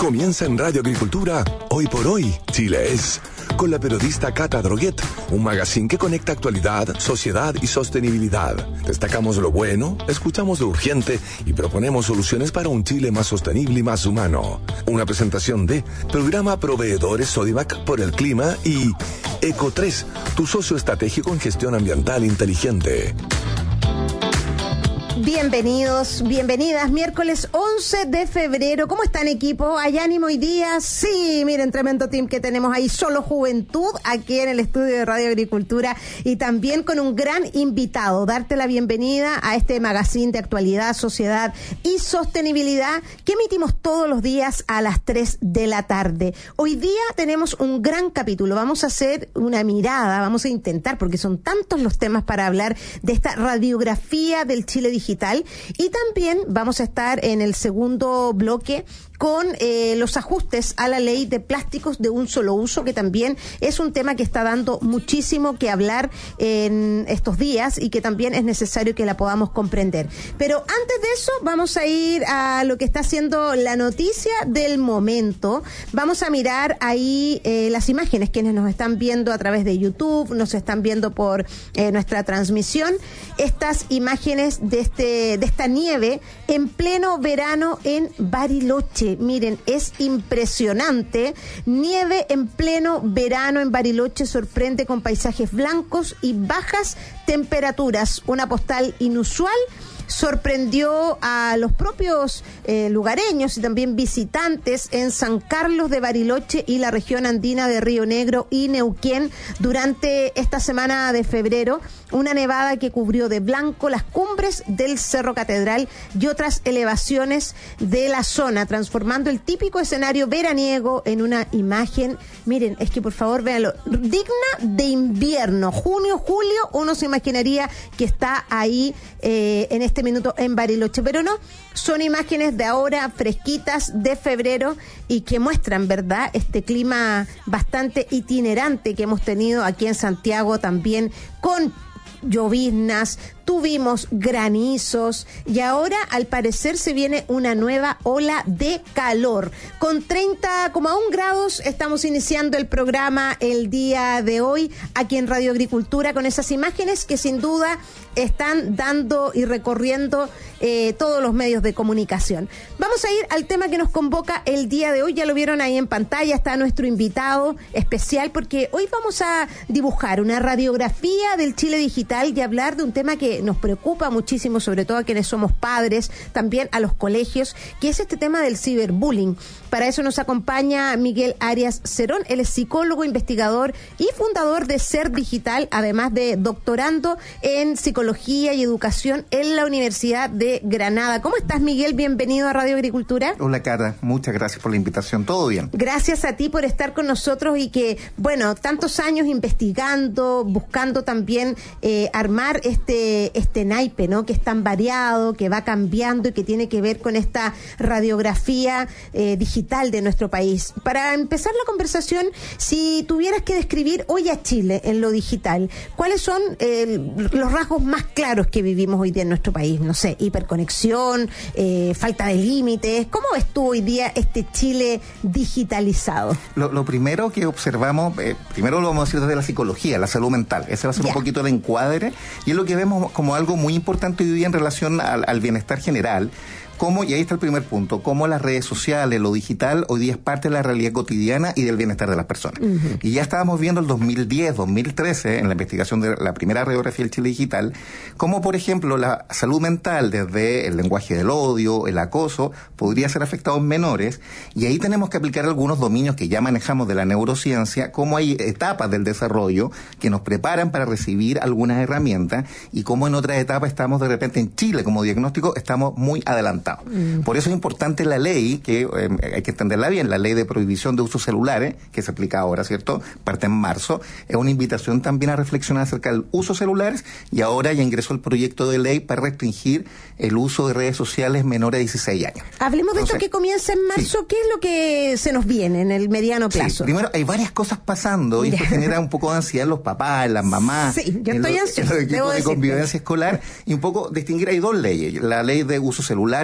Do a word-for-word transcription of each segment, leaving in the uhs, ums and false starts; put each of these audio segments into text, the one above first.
Comienza en Radio Agricultura, Hoy por Hoy, Chile es, con la periodista Cata Droguet, un magazine que conecta actualidad, sociedad y sostenibilidad. Destacamos lo bueno, escuchamos lo urgente y proponemos soluciones para un Chile más sostenible y más humano. Una presentación de Programa Proveedores Sodimac por el Clima y Eco tres, tu socio estratégico en gestión ambiental inteligente. Bienvenidos, bienvenidas, miércoles once de febrero. ¿Cómo están, equipo? ¿Hay ánimo hoy día? Sí, miren, tremendo team que tenemos ahí, Solo Juventud, aquí en el estudio de Radio Agricultura, y también con un gran invitado. Darte la bienvenida a este magazine de actualidad, sociedad y sostenibilidad que emitimos todos los días a las tres de la tarde. Hoy día tenemos un gran capítulo. Vamos a hacer una mirada, vamos a intentar, porque son tantos los temas para hablar de esta radiografía del Chile digital. Digital, y también vamos a estar en el segundo bloque con eh, los ajustes a la ley de plásticos de un solo uso, que también es un tema que está dando muchísimo que hablar en estos días y que también es necesario que la podamos comprender. Pero antes de eso vamos a ir a lo que está siendo la noticia del momento. Vamos a mirar ahí eh, las imágenes, quienes nos están viendo a través de YouTube, nos están viendo por eh, nuestra transmisión, estas imágenes de este de esta nieve en pleno verano en Bariloche. Miren, es impresionante. Nieve en pleno verano en Bariloche sorprende con paisajes blancos y bajas temperaturas. Una postal inusual sorprendió a los propios eh, lugareños y también visitantes en San Carlos de Bariloche y la región andina de Río Negro y Neuquén durante esta semana de febrero. Una nevada que cubrió de blanco las cumbres del Cerro Catedral y otras elevaciones de la zona, transformando el típico escenario veraniego en una imagen, miren, es que por favor véanlo, digna de invierno. Junio, julio, uno se imaginaría que está ahí eh, en este minuto en Bariloche, pero no, son imágenes de ahora fresquitas de febrero y que muestran, ¿verdad?, este clima bastante itinerante que hemos tenido aquí en Santiago también, con lloviznas, tuvimos granizos y ahora al parecer se viene una nueva ola de calor. Con treinta coma uno grados estamos iniciando el programa el día de hoy aquí en Radio Agricultura con esas imágenes que sin duda están dando y recorriendo eh, todos los medios de comunicación. Vamos a ir al tema que nos convoca el día de hoy. Ya lo vieron ahí en pantalla, está nuestro invitado especial porque hoy vamos a dibujar una radiografía del Chile digital y hablar de un tema que nos preocupa muchísimo, sobre todo a quienes somos padres, también a los colegios, que es este tema del ciberbullying. Para eso nos acompaña Miguel Arias Cerón. Él es psicólogo, investigador y fundador de Ser Digital, además de doctorando en psicología y educación en la Universidad de Granada. ¿Cómo estás, Miguel? Bienvenido a Radio Agricultura. Hola, Cata. Muchas gracias por la invitación. ¿Todo bien? Gracias a ti por estar con nosotros y que, bueno, tantos años investigando, buscando también eh, armar este, este naipe, ¿no?, que es tan variado, que va cambiando y que tiene que ver con esta radiografía eh, digital de nuestro país. Para empezar la conversación, si tuvieras que describir hoy a Chile en lo digital, ¿cuáles son eh, los rasgos más claros que vivimos hoy día en nuestro país? No sé, hiperconexión, eh, falta de límites. ¿Cómo ves tú hoy día este Chile digitalizado? Lo, lo primero que observamos, eh, primero lo vamos a decir desde la psicología, la salud mental. Ese va a ser yeah. un poquito de encuadre y es lo que vemos como algo muy importante hoy día en relación al, al bienestar general. Cómo, y ahí está el primer punto, cómo las redes sociales, lo digital, hoy día es parte de la realidad cotidiana y del bienestar de las personas. Uh-huh. Y ya estábamos viendo el dos mil diez, dos mil trece, en la investigación de la primera radiografía del Chile digital, cómo, por ejemplo, la salud mental, desde el lenguaje del odio, el acoso, podría ser afectado en menores, y ahí tenemos que aplicar algunos dominios que ya manejamos de la neurociencia, cómo hay etapas del desarrollo que nos preparan para recibir algunas herramientas, y cómo en otras etapas estamos de repente en Chile, como diagnóstico, estamos muy adelantados. Mm. Por eso es importante la ley, que eh, hay que entenderla bien, la ley de prohibición de usos celulares, que se aplica ahora, ¿cierto? Parte en marzo, es una invitación también a reflexionar acerca del uso de celulares, y ahora ya ingresó el proyecto de ley para restringir el uso de redes sociales menores de dieciséis años. Hablemos de Entonces, esto que comienza en marzo, sí. ¿Qué es lo que se nos viene en el mediano plazo? Sí. Primero, hay varias cosas pasando, Mira. y esto genera un poco de ansiedad en los papás, en las mamás, sí, yo estoy en, ansiosa, en los equipos de convivencia escolar, y un poco distinguir, hay dos leyes, la ley de usos celulares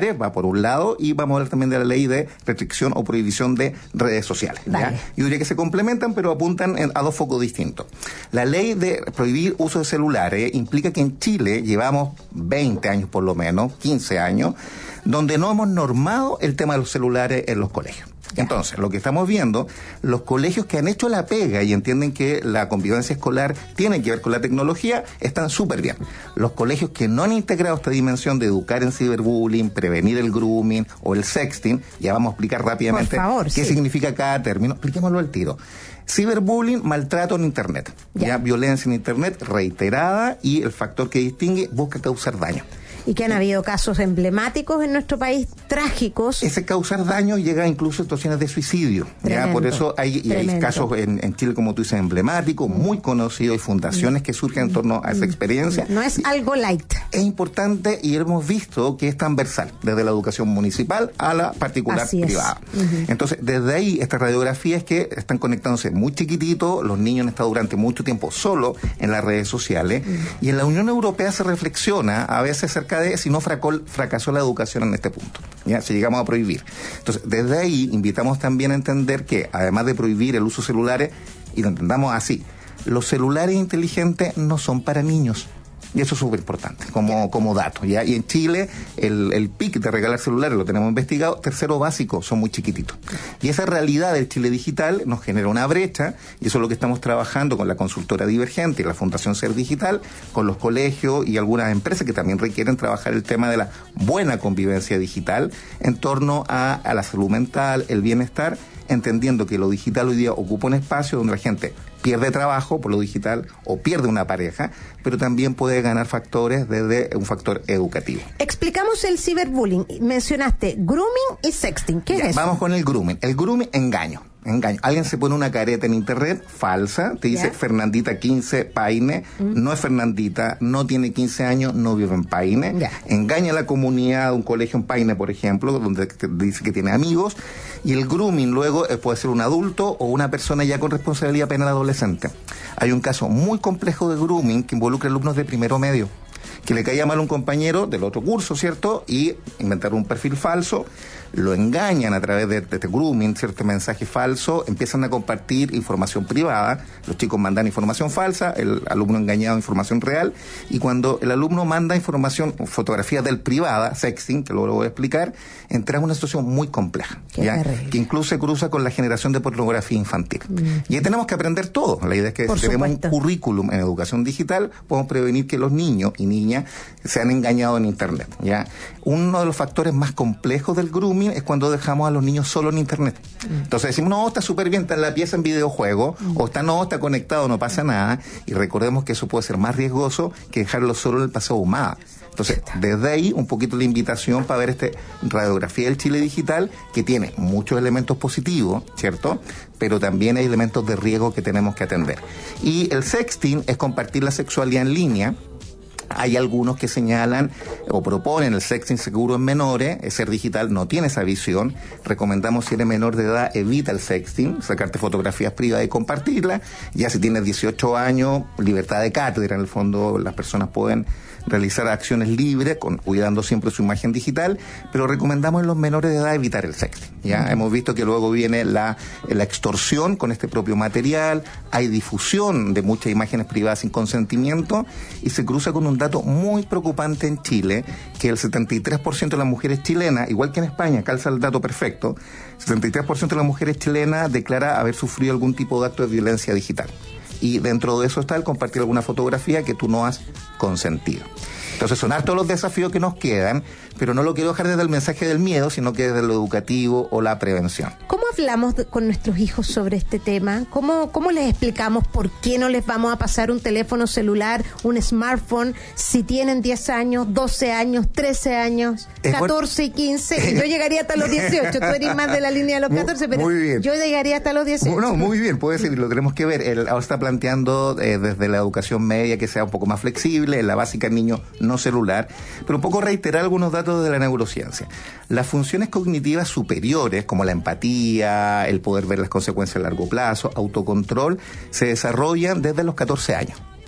celulares, va por un lado, y vamos a hablar también de la ley de restricción o prohibición de redes sociales. ¿ya? Yo diría que se complementan, pero apuntan en, a dos focos distintos. La ley de prohibir uso de celulares implica que en Chile llevamos veinte años por lo menos, quince años, donde no hemos normado el tema de los celulares en los colegios. Entonces, lo que estamos viendo, los colegios que han hecho la pega y entienden que la convivencia escolar tiene que ver con la tecnología, están súper bien. Los colegios que no han integrado esta dimensión de educar en ciberbullying, prevenir el grooming o el sexting, ya vamos a explicar rápidamente Por favor, qué sí. significa cada término, expliquémoslo al tiro. Ciberbullying, maltrato en Internet, ya. ya violencia en Internet reiterada, y el factor que distingue busca causar daño. Y que han habido casos emblemáticos en nuestro país, trágicos. Ese causar daño llega incluso a situaciones de suicidio. Tremendo, ¿ya? Por eso hay, y hay casos en, en Chile, como tú dices, emblemáticos, muy conocidos, y fundaciones que surgen en torno a esa experiencia. No es algo light. Es importante, y hemos visto que es transversal, desde la educación municipal a la particular Así privada. Es. Uh-huh. Entonces, desde ahí, estas radiografías que están conectándose muy chiquititos, los niños han estado durante mucho tiempo solo en las redes sociales, uh-huh. y en la Unión Europea se reflexiona a veces acerca de si no fracó, fracasó la educación en este punto, ¿ya? Si llegamos a prohibir. Entonces, desde ahí invitamos también a entender que, además de prohibir el uso de celulares, y lo entendamos así, los celulares inteligentes no son para niños. Y eso es súper importante, como, como dato, ¿ya? Y en Chile, el, el pic de regalar celulares, lo tenemos investigado, tercero básico, son muy chiquititos. Y esa realidad del Chile digital nos genera una brecha, y eso es lo que estamos trabajando con la consultora Divergente y la Fundación Ser Digital, con los colegios y algunas empresas que también requieren trabajar el tema de la buena convivencia digital en torno a, a la salud mental, el bienestar, entendiendo que lo digital hoy día ocupa un espacio donde la gente pierde trabajo por lo digital o pierde una pareja, pero también puede ganar factores desde un factor educativo. Explicamos el ciberbullying. Mencionaste grooming y sexting. ¿Qué ya, es eso? Vamos con el grooming. El grooming, engaño. Engaño. Alguien se pone una careta en internet falsa, te dice ¿Ya? Fernandita quince, Paine, mm. no es Fernandita, no tiene quince años, no vive en Paine, ¿Ya? Engaña a la comunidad de un colegio en Paine, por ejemplo, donde dice que tiene amigos, y el grooming luego puede ser un adulto o una persona ya con responsabilidad penal adolescente. Hay un caso muy complejo de grooming que involucra alumnos de primero medio, que le caía mal a un compañero del otro curso, ¿cierto? Y inventaron un perfil falso, lo engañan a través de, de este grooming, cierto mensaje falso, empiezan a compartir información privada, los chicos mandan información falsa, el alumno engañado información real, y cuando el alumno manda información, fotografías del privada, sexting, que luego lo voy a explicar, entra en una situación muy compleja, ¿ya? Que incluso se cruza con la generación de pornografía infantil. Mm. Y ahí tenemos que aprender todo. La idea es que Por si tenemos supuesto. un currículum en educación digital, podemos prevenir que los niños y niñas sean engañados en Internet, ¿ya? Uno de los factores más complejos del grooming es cuando dejamos a los niños solo en Internet. Mm. Entonces decimos, no, está súper bien, está en la pieza en videojuego, mm. o está, no, está conectado, no pasa nada, y recordemos que eso puede ser más riesgoso que dejarlo solo en el paseo humano. Entonces, desde ahí, un poquito la invitación para ver este radiografía del Chile digital, que tiene muchos elementos positivos, ¿cierto? Pero también hay elementos de riesgo que tenemos que atender. Y el sexting es compartir la sexualidad en línea. Hay algunos que señalan o proponen el sexting seguro en menores. El Ser Digital no tiene esa visión. Recomendamos, si eres menor de edad, evita el sexting, sacarte fotografías privadas y compartirlas. Ya si tienes dieciocho años, libertad de cátedra, en el fondo las personas pueden realizar acciones libres, con, cuidando siempre su imagen digital, pero recomendamos en los menores de edad evitar el sexting. Ya uh-huh. Hemos visto que luego viene la, la extorsión con este propio material, hay difusión de muchas imágenes privadas sin consentimiento, y se cruza con un dato muy preocupante en Chile, que el setenta y tres por ciento de las mujeres chilenas, igual que en España, calza el dato perfecto, setenta y tres por ciento de las mujeres chilenas declara haber sufrido algún tipo de acto de violencia digital. Y dentro de eso está el compartir alguna fotografía que tú no has consentido. Entonces son hartos los desafíos que nos quedan, pero no lo quiero dejar desde el mensaje del miedo, sino que desde lo educativo o la prevención. ¿Cómo hablamos de, con nuestros hijos sobre este tema? ¿Cómo, ¿Cómo les explicamos por qué no les vamos a pasar un teléfono celular, un smartphone, si tienen diez años, doce años, trece años, catorce y quince? Yo llegaría hasta los dieciocho, tú eres más de la línea de los catorce, pero yo llegaría hasta los dieciocho. No, muy bien, puede ser, lo tenemos que ver. Él ahora está planteando eh, desde la educación media que sea un poco más flexible, en la básica el niño no celular, pero un poco reiterar algunos datos de la neurociencia. Las funciones cognitivas superiores, como la empatía, el poder ver las consecuencias a largo plazo, autocontrol, se desarrollan desde los catorce años.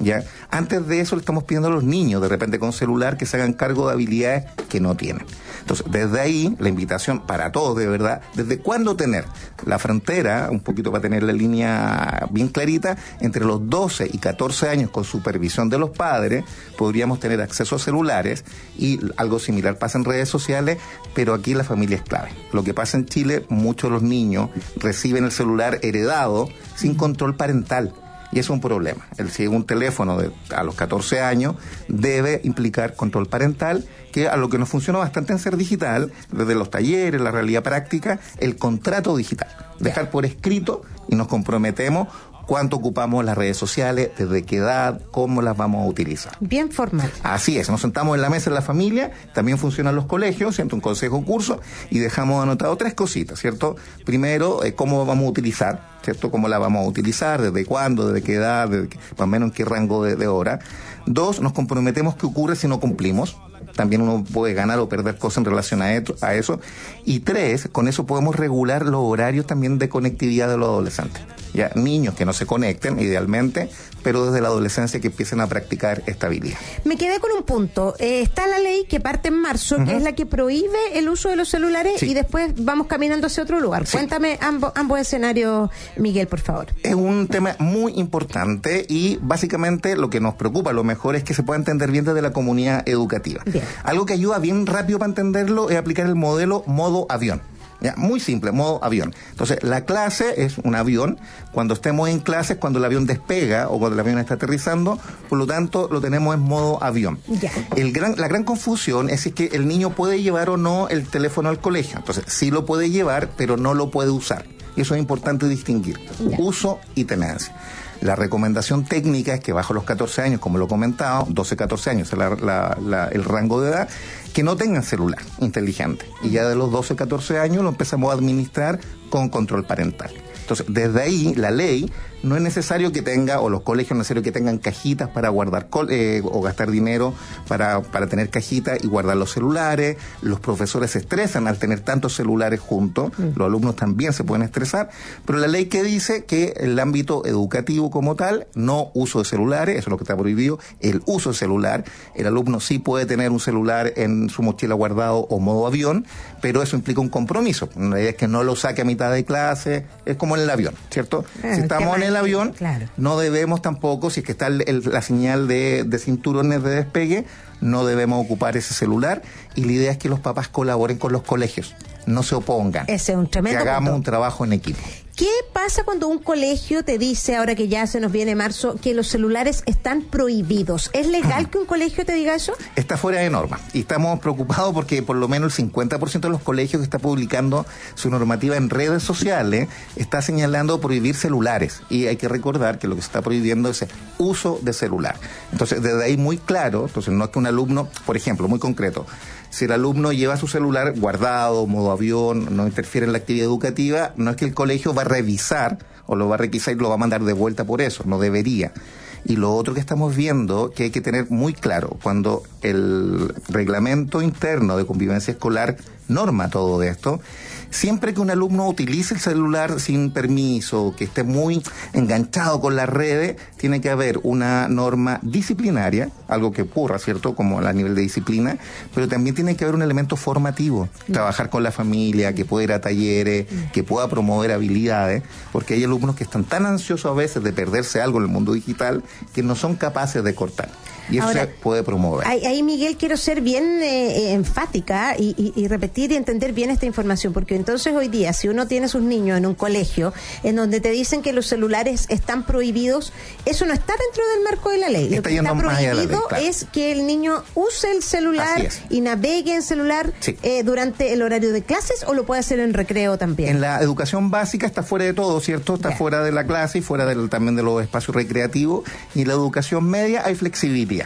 ¿ya? Antes de eso le estamos pidiendo a los niños, de repente con celular, que se hagan cargo de habilidades que no tienen. Entonces, desde ahí, la invitación para todos, de verdad, ¿desde cuándo tener la frontera, un poquito para tener la línea bien clarita, entre los doce y catorce años con supervisión de los padres, podríamos tener acceso a celulares, y algo similar pasa en redes sociales, pero aquí la familia es clave. Lo que pasa en Chile, muchos de los niños reciben el celular heredado sin control parental. Y eso es un problema. El, si un teléfono de, a los catorce años debe implicar control parental, que a lo que nos funciona bastante en Ser Digital, desde los talleres, la realidad práctica, el contrato digital. Dejar por escrito y nos comprometemos cuánto ocupamos las redes sociales, desde qué edad, cómo las vamos a utilizar. Bien formal. Así es, nos sentamos en la mesa de la familia, también funcionan los colegios, ¿cierto? Un consejo curso, y dejamos anotado tres cositas, ¿cierto? Primero, eh, cómo vamos a utilizar, ¿cierto? Cómo la vamos a utilizar, desde cuándo, desde qué edad, desde qué, más o menos en qué rango de, de hora. Dos, nos comprometemos qué ocurre si no cumplimos. También uno puede ganar o perder cosas en relación a, esto, a eso. Y tres, con eso podemos regular los horarios también de conectividad de los adolescentes. Ya, niños que no se conecten, idealmente, pero desde la adolescencia que empiecen a practicar esta habilidad. Me quedé con un punto. Eh, está la ley que parte en marzo, uh-huh. que es la que prohíbe el uso de los celulares, sí. y después vamos caminando hacia otro lugar. Sí. Cuéntame ambos, ambos escenarios, Miguel, por favor. Es un tema muy importante y básicamente lo que nos preocupa, lo mejor es que se pueda entender bien desde la comunidad educativa. Bien. Algo que ayuda bien rápido para entenderlo es aplicar el modelo modo avión. Ya, muy simple, modo avión. Entonces, la clase es un avión. Cuando estemos en clase es cuando el avión despega o cuando el avión está aterrizando. Por lo tanto, lo tenemos en modo avión. Ya. El gran, la gran confusión es que el niño puede llevar o no el teléfono al colegio. Entonces, sí lo puede llevar, pero no lo puede usar. Y eso es importante distinguir. Ya. Uso y tenencia. La recomendación técnica es que bajo los catorce años, como lo comentaba, doce, catorce años es la, la, la, el rango de edad, que no tengan celular inteligente. Y ya de los doce, catorce años lo empezamos a administrar con control parental. Entonces, desde ahí, la ley, no es necesario que tenga, o los colegios no es necesario que tengan cajitas para guardar eh, o gastar dinero para, para tener cajitas y guardar los celulares. Los profesores se estresan al tener tantos celulares juntos, mm. los alumnos también se pueden estresar, pero la ley que dice que el ámbito educativo como tal, no uso de celulares, eso es lo que está prohibido, el uso de celular. El alumno sí puede tener un celular en su mochila guardado o modo avión, pero eso implica un compromiso. La idea es que no lo saque a mitad de clase, es como en el avión, ¿cierto? Ah, si estamos en el avión, claro. no debemos tampoco, si es que está el, el, la señal de, de cinturones de despegue, no debemos ocupar ese celular, y la idea es que los papás colaboren con los colegios, no se opongan. Ese es un tremendo que hagamos punto. Un trabajo en equipo. ¿Qué pasa cuando un colegio te dice, ahora que ya se nos viene marzo, que los celulares están prohibidos? ¿Es legal que un colegio te diga eso? Está fuera de norma. Y estamos preocupados porque por lo menos el cincuenta por ciento de los colegios que está publicando su normativa en redes sociales está señalando prohibir celulares. Y hay que recordar que lo que se está prohibiendo es el uso de celular. Entonces, desde ahí muy claro, entonces no es que un alumno, por ejemplo, muy concreto, si el alumno lleva su celular guardado, modo avión, no interfiere en la actividad educativa, no es que el colegio va a revisar o lo va a requisar y lo va a mandar de vuelta por eso, no debería. Y lo otro que estamos viendo, que hay que tener muy claro, cuando el reglamento interno de convivencia escolar norma todo esto, siempre que un alumno utilice el celular sin permiso, que esté muy enganchado con las redes, tiene que haber una norma disciplinaria, algo que ocurra, ¿cierto?, como a nivel de disciplina, pero también tiene que haber un elemento formativo, mm. trabajar con la familia, que pueda ir a talleres, mm. que pueda promover habilidades, porque hay alumnos que están tan ansiosos a veces de perderse algo en el mundo digital que no son capaces de cortar. Y eso Ahora, se puede promover. Ahí, ahí, Miguel, quiero ser bien eh, enfática y, y, y repetir y entender bien esta información, porque entonces hoy día, si uno tiene sus niños en un colegio en donde te dicen que los celulares están prohibidos, eso no está dentro del marco de la ley. Está Lo que está prohibido ley, claro. es que el niño use el celular y navegue en celular sí. eh, durante el horario de clases, o lo puede hacer en recreo también. En la educación básica está fuera de todo, ¿cierto? Está yeah. fuera de la clase y fuera del, también de los espacios recreativos. Y en la educación media hay flexibilidad.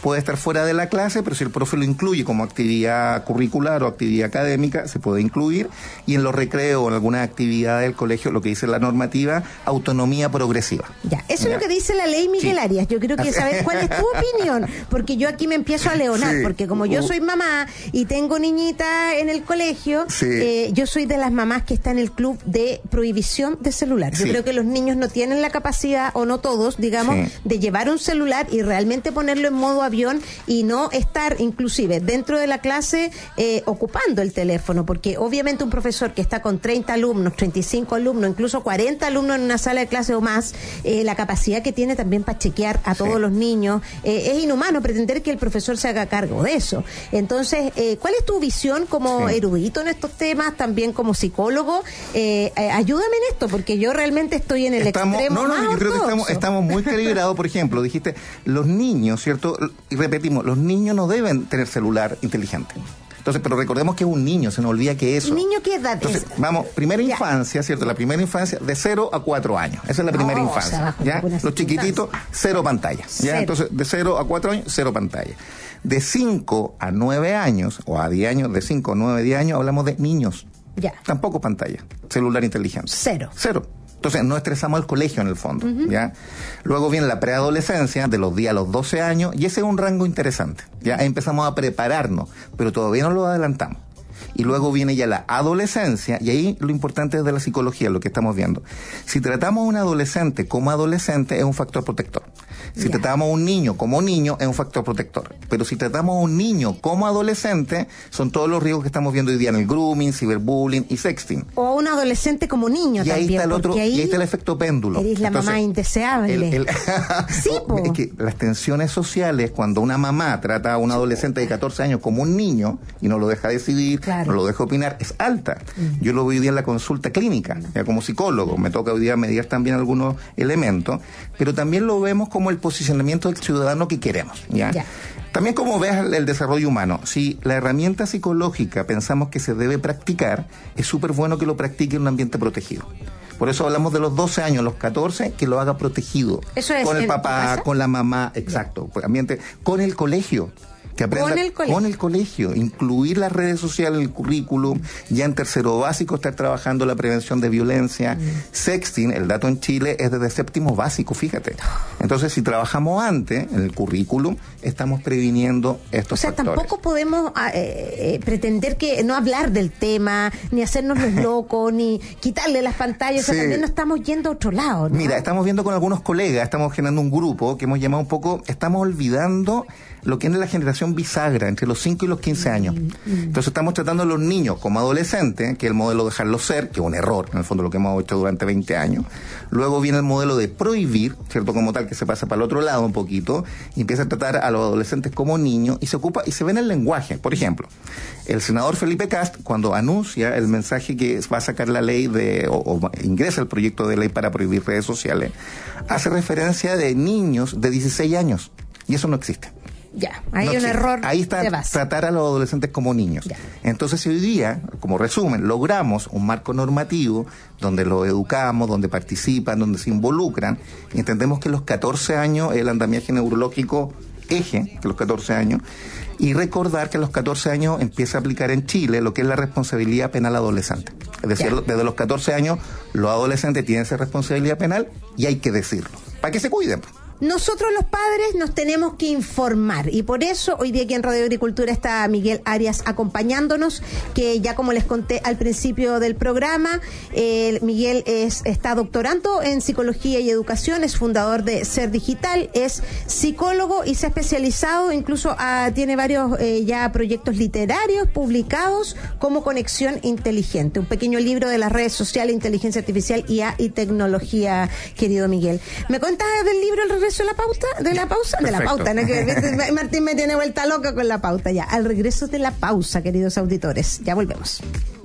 puede estar fuera de la clase, pero si el profe lo incluye como actividad curricular o actividad académica, se puede incluir. Y en los recreos o en alguna actividad del colegio, lo que dice la normativa, autonomía progresiva. Ya, eso ¿Ya? es lo que dice la ley Miguel Sí. Arias. Yo quiero que saber cuál es tu opinión, porque yo aquí me empiezo a leonar, Sí. porque como yo soy mamá y tengo niñita en el colegio, Sí. eh, yo soy de las mamás que está en el club de prohibición de celular. Yo Sí. creo que los niños no tienen la capacidad, o no todos, digamos, Sí. de llevar un celular y realmente ponerlo en modo avión y no estar inclusive dentro de la clase eh, ocupando el teléfono, porque obviamente un profesor que está con treinta alumnos, treinta y cinco alumnos, incluso cuarenta alumnos en una sala de clase o más, eh, la capacidad que tiene también para chequear a todos Sí. los niños, eh, es inhumano pretender que el profesor se haga cargo de eso. Entonces, eh, ¿cuál es tu visión como Sí. erudito en estos temas, también como psicólogo? Eh, eh, ayúdame en esto, porque yo realmente estoy en el Estamos, extremo no, no, más yo creo que estamos, ortodoxo. estamos muy calibrados. Por ejemplo, dijiste, los niños, ¿cierto? Y repetimos, los niños no deben tener celular inteligente. Entonces, pero recordemos que es un niño, se nos olvida que eso. ¿Niño qué edad Entonces, es? vamos, primera Ya. infancia, ¿cierto? La primera infancia de cero a cuatro años. Esa es la primera Oh, o infancia. sea, bajo ¿Ya? ninguna Los chiquititos, cero pantalla. Cero. ¿Ya? Entonces, de cero a cuatro años, cero pantalla. De cinco a nueve años, o a diez años, de cinco a nueve, diez años, hablamos de niños. Ya. Tampoco pantalla. Celular inteligente. Cero. Cero. Entonces, no estresamos al colegio en el fondo, ¿ya? Luego viene la preadolescencia, de los diez a los doce años, y ese es un rango interesante, ¿ya? Ahí empezamos a prepararnos, pero todavía no lo adelantamos. Y luego viene ya la adolescencia, y ahí lo importante es de la psicología, lo que estamos viendo. Si tratamos a un adolescente como adolescente, es un factor protector. Si Ya. tratamos a un niño como niño, es un factor protector. Pero si tratamos a un niño como adolescente, son todos los riesgos que estamos viendo hoy día en el grooming, ciberbullying y sexting. O a un adolescente como niño Y ahí también, está el otro, porque ahí y ahí está el efecto péndulo. eres la Entonces, mamá indeseable. el- el- Sí, po. es que las tensiones sociales, cuando una mamá trata a un adolescente de catorce años como un niño y no lo deja decidir, Claro. no lo deja opinar, es alta. Yo lo veo hoy día en la consulta clínica, ya como psicólogo, me toca hoy día mediar también algunos elementos, pero también lo vemos como el posicionamiento del ciudadano que queremos, ¿ya? Ya. También como ves el, el desarrollo humano, si la herramienta psicológica pensamos que se debe practicar, es súper bueno que lo practique en un ambiente protegido. Por eso hablamos de los doce años, los catorce, que lo haga protegido. ¿Eso es con el en tu papá, casa? con la mamá, exacto. Pues, ambiente, con el colegio. Que aprenda Con el colegio. con el colegio, incluir las redes sociales en el currículum, ya en tercero básico estar trabajando la prevención de violencia. Mm. Sexting, el dato en Chile es desde séptimo básico, fíjate. Entonces, si trabajamos antes en el currículum, estamos previniendo estos O sea, factores. tampoco podemos ah, eh, eh, pretender que no hablar del tema, ni hacernos los locos, ni quitarle las pantallas. O sea, Sí. también nos estamos yendo a otro lado, ¿no? Mira, estamos viendo con algunos colegas, estamos generando un grupo que hemos llamado un poco, estamos olvidando lo que es la generación bisagra, entre los cinco y los quince años. Entonces estamos tratando a los niños como adolescentes, que es el modelo de dejarlos ser, que es un error, en el fondo lo que hemos hecho durante veinte años. Luego viene el modelo de prohibir, ¿cierto? Como tal, que se pasa para el otro lado un poquito, y empieza a tratar a los adolescentes como niños, y se ocupa, y se ve en el lenguaje. Por ejemplo, el senador Felipe Cast, cuando anuncia el mensaje que va a sacar la ley de, o, o ingresa el proyecto de ley para prohibir redes sociales, hace referencia de niños de dieciséis años, y eso no existe. Ya, hay No un existe. error Ahí está de base. tratar a los adolescentes como niños. Ya. Entonces, si hoy día, como resumen, logramos un marco normativo donde los educamos, donde participan, donde se involucran, y entendemos que los catorce años el andamiaje neurológico eje, que los catorce años, y recordar que a los catorce años empieza a aplicar en Chile lo que es la responsabilidad penal adolescente. Es decir, Ya. desde los catorce años los adolescentes tienen esa responsabilidad penal y hay que decirlo, para que se cuiden. Nosotros los padres nos tenemos que informar y por eso hoy día aquí en Radio Agricultura está Miguel Arias acompañándonos, que ya como les conté al principio del programa, eh, Miguel es, está doctorando en Psicología y Educación, es fundador de Ser Digital, es psicólogo y se ha especializado, incluso ah, tiene varios eh, ya proyectos literarios publicados como Conexión Inteligente, un pequeño libro de las redes sociales, inteligencia artificial, I A y tecnología, querido Miguel. ¿Me cuentas del libro El regreso de la pauta? ¿De la pausa? De la Perfecto. pauta, ¿no? Que Martín me tiene vuelta loca con la pauta ya. Al regreso de la pausa, queridos auditores. Ya volvemos.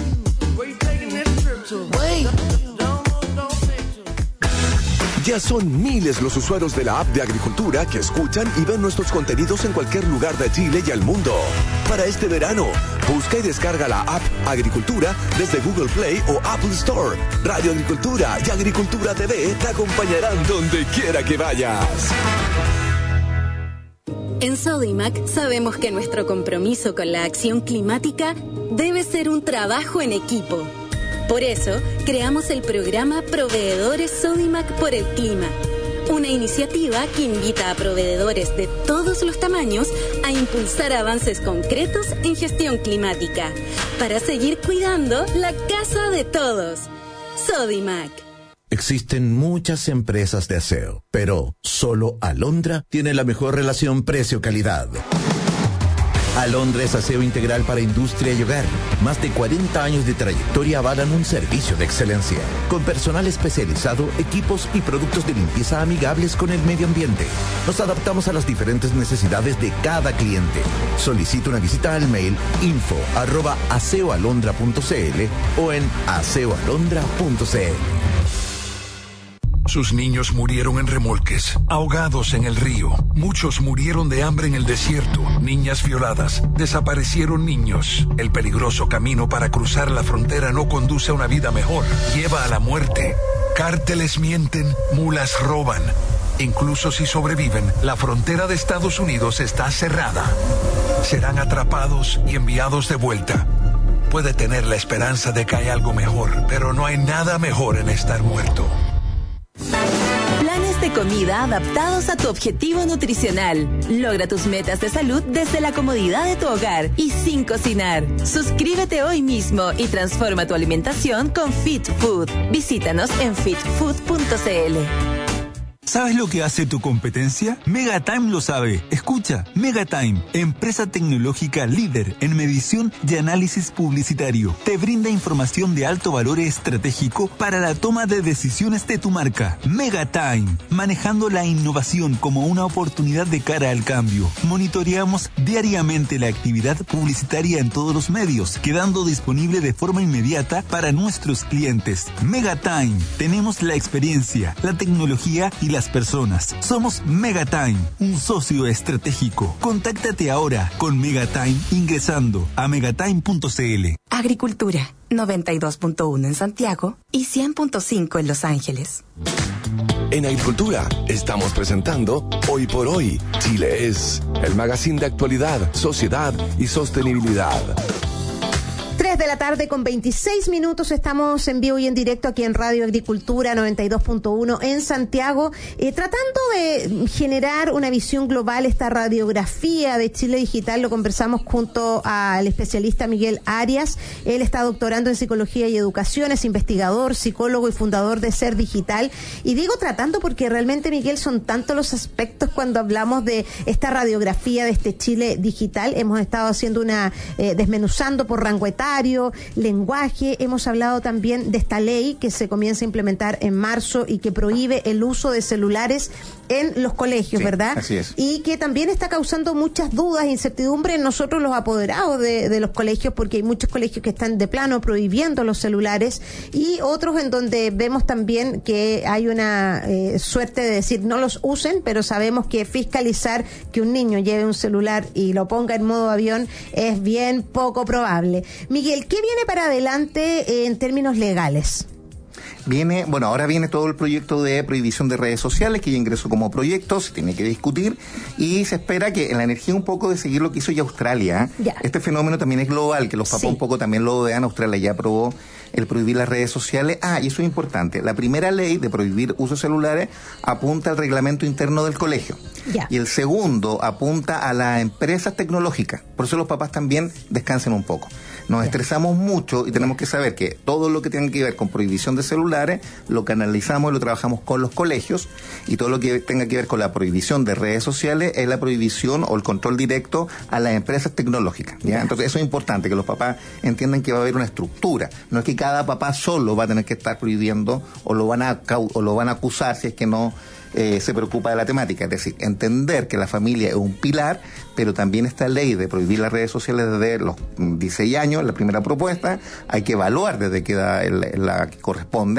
Ya son miles los usuarios de la app de Agricultura que escuchan y ven nuestros contenidos en cualquier lugar de Chile y el mundo. Para este verano, busca y descarga la app Agricultura desde Google Play o Apple Store. Radio Agricultura y Agricultura T V te acompañarán donde quiera que vayas. En Sodimac sabemos que nuestro compromiso con la acción climática debe ser un trabajo en equipo. Por eso, creamos el programa Proveedores Sodimac por el Clima, una iniciativa que invita a proveedores de todos los tamaños a impulsar avances concretos en gestión climática, para seguir cuidando la casa de todos. Sodimac. Existen muchas empresas de aseo, pero solo Alondra tiene la mejor relación precio-calidad. Alondra es aseo integral para industria y hogar. Más de cuarenta años de trayectoria avalan un servicio de excelencia, con personal especializado, equipos y productos de limpieza amigables con el medio ambiente. Nos adaptamos a las diferentes necesidades de cada cliente. Solicita una visita al mail info arroba aseoalondra punto cl o en aseoalondra punto cl. Sus niños murieron en remolques, ahogados en el río. Muchos murieron de hambre en el desierto. Niñas violadas. Desaparecieron niños. El peligroso camino para cruzar la frontera no conduce a una vida mejor. Lleva a la muerte. Cárteles mienten, mulas roban. Incluso si sobreviven, la frontera de Estados Unidos está cerrada. Serán atrapados y enviados de vuelta. Puede tener la esperanza de que hay algo mejor, pero no hay nada mejor en estar muerto. Planes de comida adaptados a tu objetivo nutricional. Logra tus metas de salud desde la comodidad de tu hogar y sin cocinar. Suscríbete hoy mismo y transforma tu alimentación con Fit Food. Visítanos en fit food punto cl. ¿Sabes lo que hace tu competencia? Megatime lo sabe. Escucha, Megatime, empresa tecnológica líder en medición y análisis publicitario. Te brinda información de alto valor estratégico para la toma de decisiones de tu marca. Megatime, manejando la innovación como una oportunidad de cara al cambio. Monitoreamos diariamente la actividad publicitaria en todos los medios, quedando disponible de forma inmediata para nuestros clientes. Megatime, tenemos la experiencia, la tecnología y la las personas. Somos Megatime, un socio estratégico. Contáctate ahora con Megatime ingresando a megatime punto cl. Agricultura, noventa y dos punto uno en Santiago y cien punto cinco en Los Ángeles. En Agricultura estamos presentando Hoy por Hoy, Chile es, el magazine de actualidad, sociedad y sostenibilidad. tres de la tarde con veintiséis minutos, estamos en vivo y en directo aquí en Radio Agricultura noventa y dos punto uno en Santiago, eh, tratando de generar una visión global, esta radiografía de Chile digital. Lo conversamos junto al especialista Miguel Arias. Él está doctorando en Psicología y Educación, es investigador, psicólogo y fundador de Ser Digital. Y digo tratando porque realmente, Miguel, son tantos los aspectos cuando hablamos de esta radiografía de este Chile digital. Hemos estado haciendo una, eh, desmenuzando por rango etario, lenguaje. Hemos hablado también de esta ley que se comienza a implementar en marzo y que prohíbe el uso de celulares en los colegios, sí, ¿verdad? Así es. Y que también está causando muchas dudas e incertidumbre en nosotros los apoderados de, de los colegios, porque hay muchos colegios que están de plano prohibiendo los celulares y otros en donde vemos también que hay una eh, suerte de decir no los usen, pero sabemos que fiscalizar que un niño lleve un celular y lo ponga en modo avión es bien poco probable. Miguel, ¿qué viene para adelante eh, en términos legales? Viene, bueno, ahora viene todo el proyecto de prohibición de redes sociales, que ya ingresó como proyecto, se tiene que discutir, y se espera que en la energía un poco de seguir lo que hizo ya Australia. Ya. Este fenómeno también es global, que los papás Sí. un poco también lo vean. Australia ya aprobó el prohibir las redes sociales. Ah, y eso es importante. La primera ley de prohibir uso de celulares apunta al reglamento interno del colegio. Ya. Y el segundo apunta a las empresas tecnológicas. Por eso los papás también descansen un poco. Nos estresamos mucho y tenemos que saber que todo lo que tenga que ver con prohibición de celulares lo canalizamos y lo trabajamos con los colegios, y todo lo que tenga que ver con la prohibición de redes sociales es la prohibición o el control directo a las empresas tecnológicas, ¿ya? Entonces eso es importante, que los papás entiendan que va a haber una estructura. No es que cada papá solo va a tener que estar prohibiendo o lo van a, o lo van a acusar si es que no Eh, se preocupa de la temática. Es decir, entender que la familia es un pilar, pero también esta ley de prohibir las redes sociales desde los dieciséis años, la primera propuesta, hay que evaluar desde qué edad la que corresponde,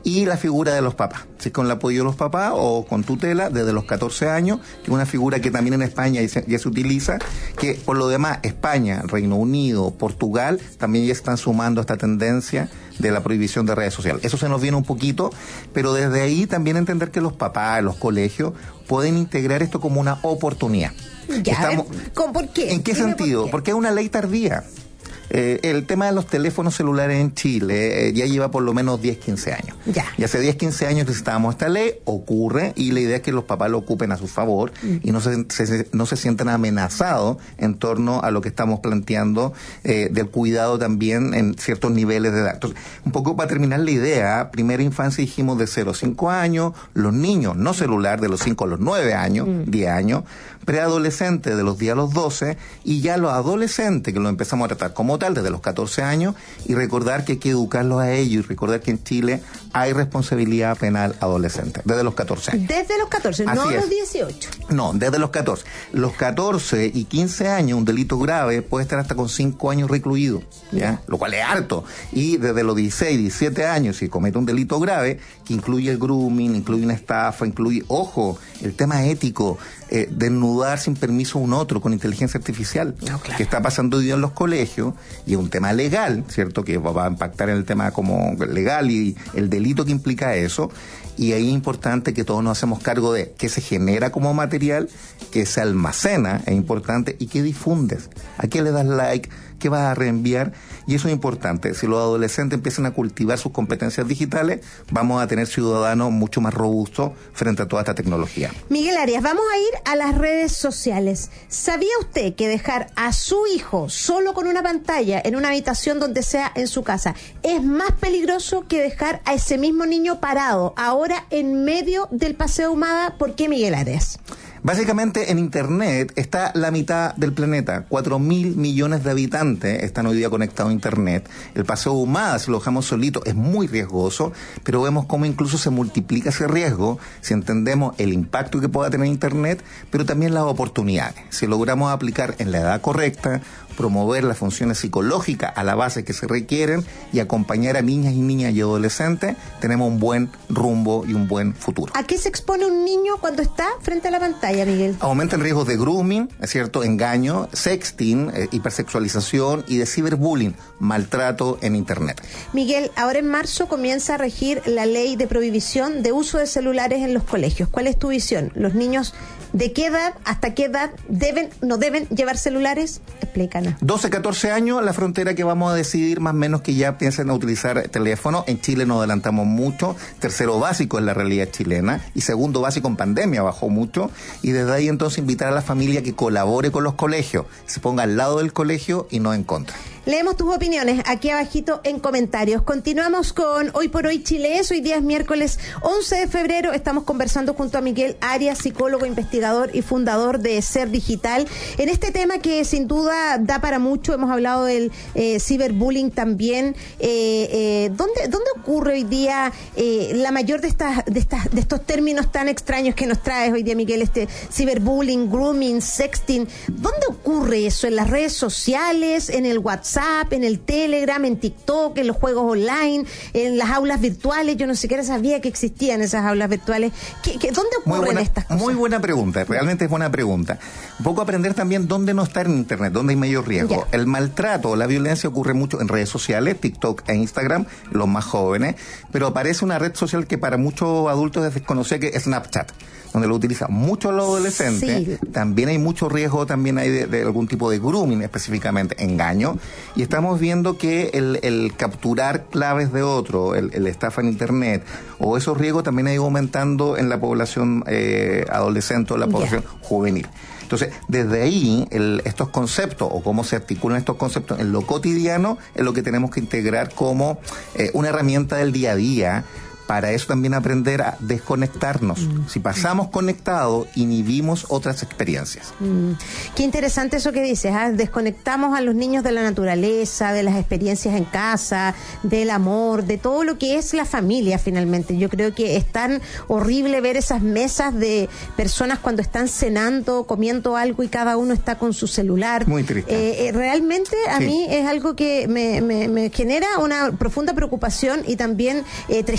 y la figura de los papás, si es con el apoyo de los papás o con tutela desde los catorce años, que es una figura que también en España ya se, ya se utiliza, que por lo demás España, Reino Unido, Portugal también ya están sumando esta tendencia de la prohibición de redes sociales. Eso se nos viene un poquito, pero desde ahí también entender que los papás, los colegios pueden integrar esto como una oportunidad. Ya, Estamos, ¿con, ¿por qué? ¿En qué Dime sentido? por qué. Porque es una ley tardía. Eh, el tema de los teléfonos celulares en Chile eh, ya lleva por lo menos diez, quince años. Ya. Y hace diez, quince años necesitábamos esta ley, ocurre, y la idea es que los papás lo ocupen a su favor mm. y no se, se, no se sientan amenazados en torno a lo que estamos planteando eh, del cuidado también en ciertos niveles de edad. Entonces, un poco para terminar la idea, primera infancia dijimos de cero a cinco años, los niños no celular de los cinco a los nueve años, mm. diez años, preadolescentes de los diez a los doce, y ya los adolescentes que los empezamos a tratar como tal desde los catorce años, y recordar que hay que educarlos a ellos y recordar que en Chile hay responsabilidad penal adolescente desde los catorce años. Desde los catorce, Así no es. los dieciocho. No, desde los catorce. Los catorce y quince años, un delito grave puede estar hasta con cinco años recluido, ¿ya? Lo cual es harto. Y desde los dieciséis, diecisiete años, si comete un delito grave, que incluye el grooming, incluye una estafa, incluye, ojo, el tema ético, eh, desnudar sin permiso a un otro con inteligencia artificial, no, claro. que está pasando hoy día en los colegios, y es un tema legal, ¿cierto? Que va a impactar en el tema como legal y el delito que implica eso. Y ahí es importante que todos nos hacemos cargo de qué se genera como material, qué se almacena, es importante, y qué difundes, a qué le das like, qué vas a reenviar, y eso es importante. Si los adolescentes empiezan a cultivar sus competencias digitales, vamos a tener ciudadanos mucho más robustos frente a toda esta tecnología. Miguel Arias, vamos a ir a las redes sociales. ¿Sabía usted que dejar a su hijo solo con una pantalla en una habitación donde sea en su casa es más peligroso que dejar a ese mismo niño parado ahora en medio del Paseo Humada? ¿Por qué, Miguel Arias? Básicamente en Internet está la mitad del planeta, cuatro mil millones de habitantes están hoy día conectados a Internet. El Paseo Humada, si lo dejamos solito, es muy riesgoso, pero vemos cómo incluso se multiplica ese riesgo si entendemos el impacto que pueda tener Internet, pero también las oportunidades. Si logramos aplicar en la edad correcta, promover las funciones psicológicas a la base que se requieren y acompañar a niñas y niñas y adolescentes, tenemos un buen rumbo y un buen futuro. ¿A qué se expone un niño cuando está frente a la pantalla, Miguel? Aumenta el riesgo de grooming, es cierto, engaño, sexting, eh, hipersexualización y de ciberbullying, maltrato en Internet. Miguel, ahora en marzo comienza a regir la ley de prohibición de uso de celulares en los colegios. ¿Cuál es tu visión? ¿Los niños de qué edad, hasta qué edad deben, no deben llevar celulares? Explícanos. doce, catorce años, la frontera que vamos a decidir más o menos que ya piensen a utilizar teléfono. En Chile nos adelantamos mucho. Tercero básico es la realidad chilena. Y segundo básico en pandemia bajó mucho. Y desde ahí entonces invitar a la familia que colabore con los colegios. Se ponga al lado del colegio y no en contra. Leemos tus opiniones aquí abajito en comentarios. Continuamos con Hoy por Hoy Chile es. Hoy día es miércoles once de febrero. Estamos conversando junto a Miguel Arias, psicólogo, investigador y fundador de Ser Digital, en este tema que sin duda da para mucho. Hemos hablado del eh, ciberbullying también. Eh, eh, ¿dónde, ¿Dónde ocurre hoy día eh, la mayor de estas, de estas, de estos términos tan extraños que nos traes hoy día, Miguel? Este ciberbullying, grooming, sexting. ¿Dónde ocurre eso? ¿En las redes sociales? ¿En el WhatsApp? En el Telegram, en TikTok, en los juegos online, en las aulas virtuales? Yo no siquiera sabía que existían esas aulas virtuales. ¿Qué, qué, ¿Dónde ocurren muy buena, estas cosas? Muy buena pregunta, realmente es buena pregunta. Un poco aprender también dónde no estar en Internet, dónde hay mayor riesgo. Ya. El maltrato, la violencia ocurre mucho en redes sociales, TikTok e Instagram, los más jóvenes, pero aparece una red social que para muchos adultos es desconocida, que es Snapchat, donde lo utilizan muchos los adolescentes. Sí. También hay mucho riesgo, también hay de, de algún tipo de grooming, específicamente engaño, y estamos viendo que el, el capturar claves de otro, el, el estafa en Internet, o esos riesgos también ha ido aumentando en la población eh, adolescente o la población yeah. juvenil. Entonces, desde ahí, el, estos conceptos, o cómo se articulan estos conceptos en lo cotidiano, es lo que tenemos que integrar como eh, una herramienta del día a día. Para eso también aprender a desconectarnos. Mm. Si pasamos conectados, inhibimos otras experiencias. Mm. Qué interesante eso que dices, ¿eh? Desconectamos a los niños de la naturaleza, de las experiencias en casa, del amor, de todo lo que es la familia finalmente. Yo creo que es tan horrible ver esas mesas de personas cuando están cenando, comiendo algo y cada uno está con su celular. Muy triste. Eh, eh, realmente a sí. mí es algo que me, me, me genera una profunda preocupación y también eh, tristeza,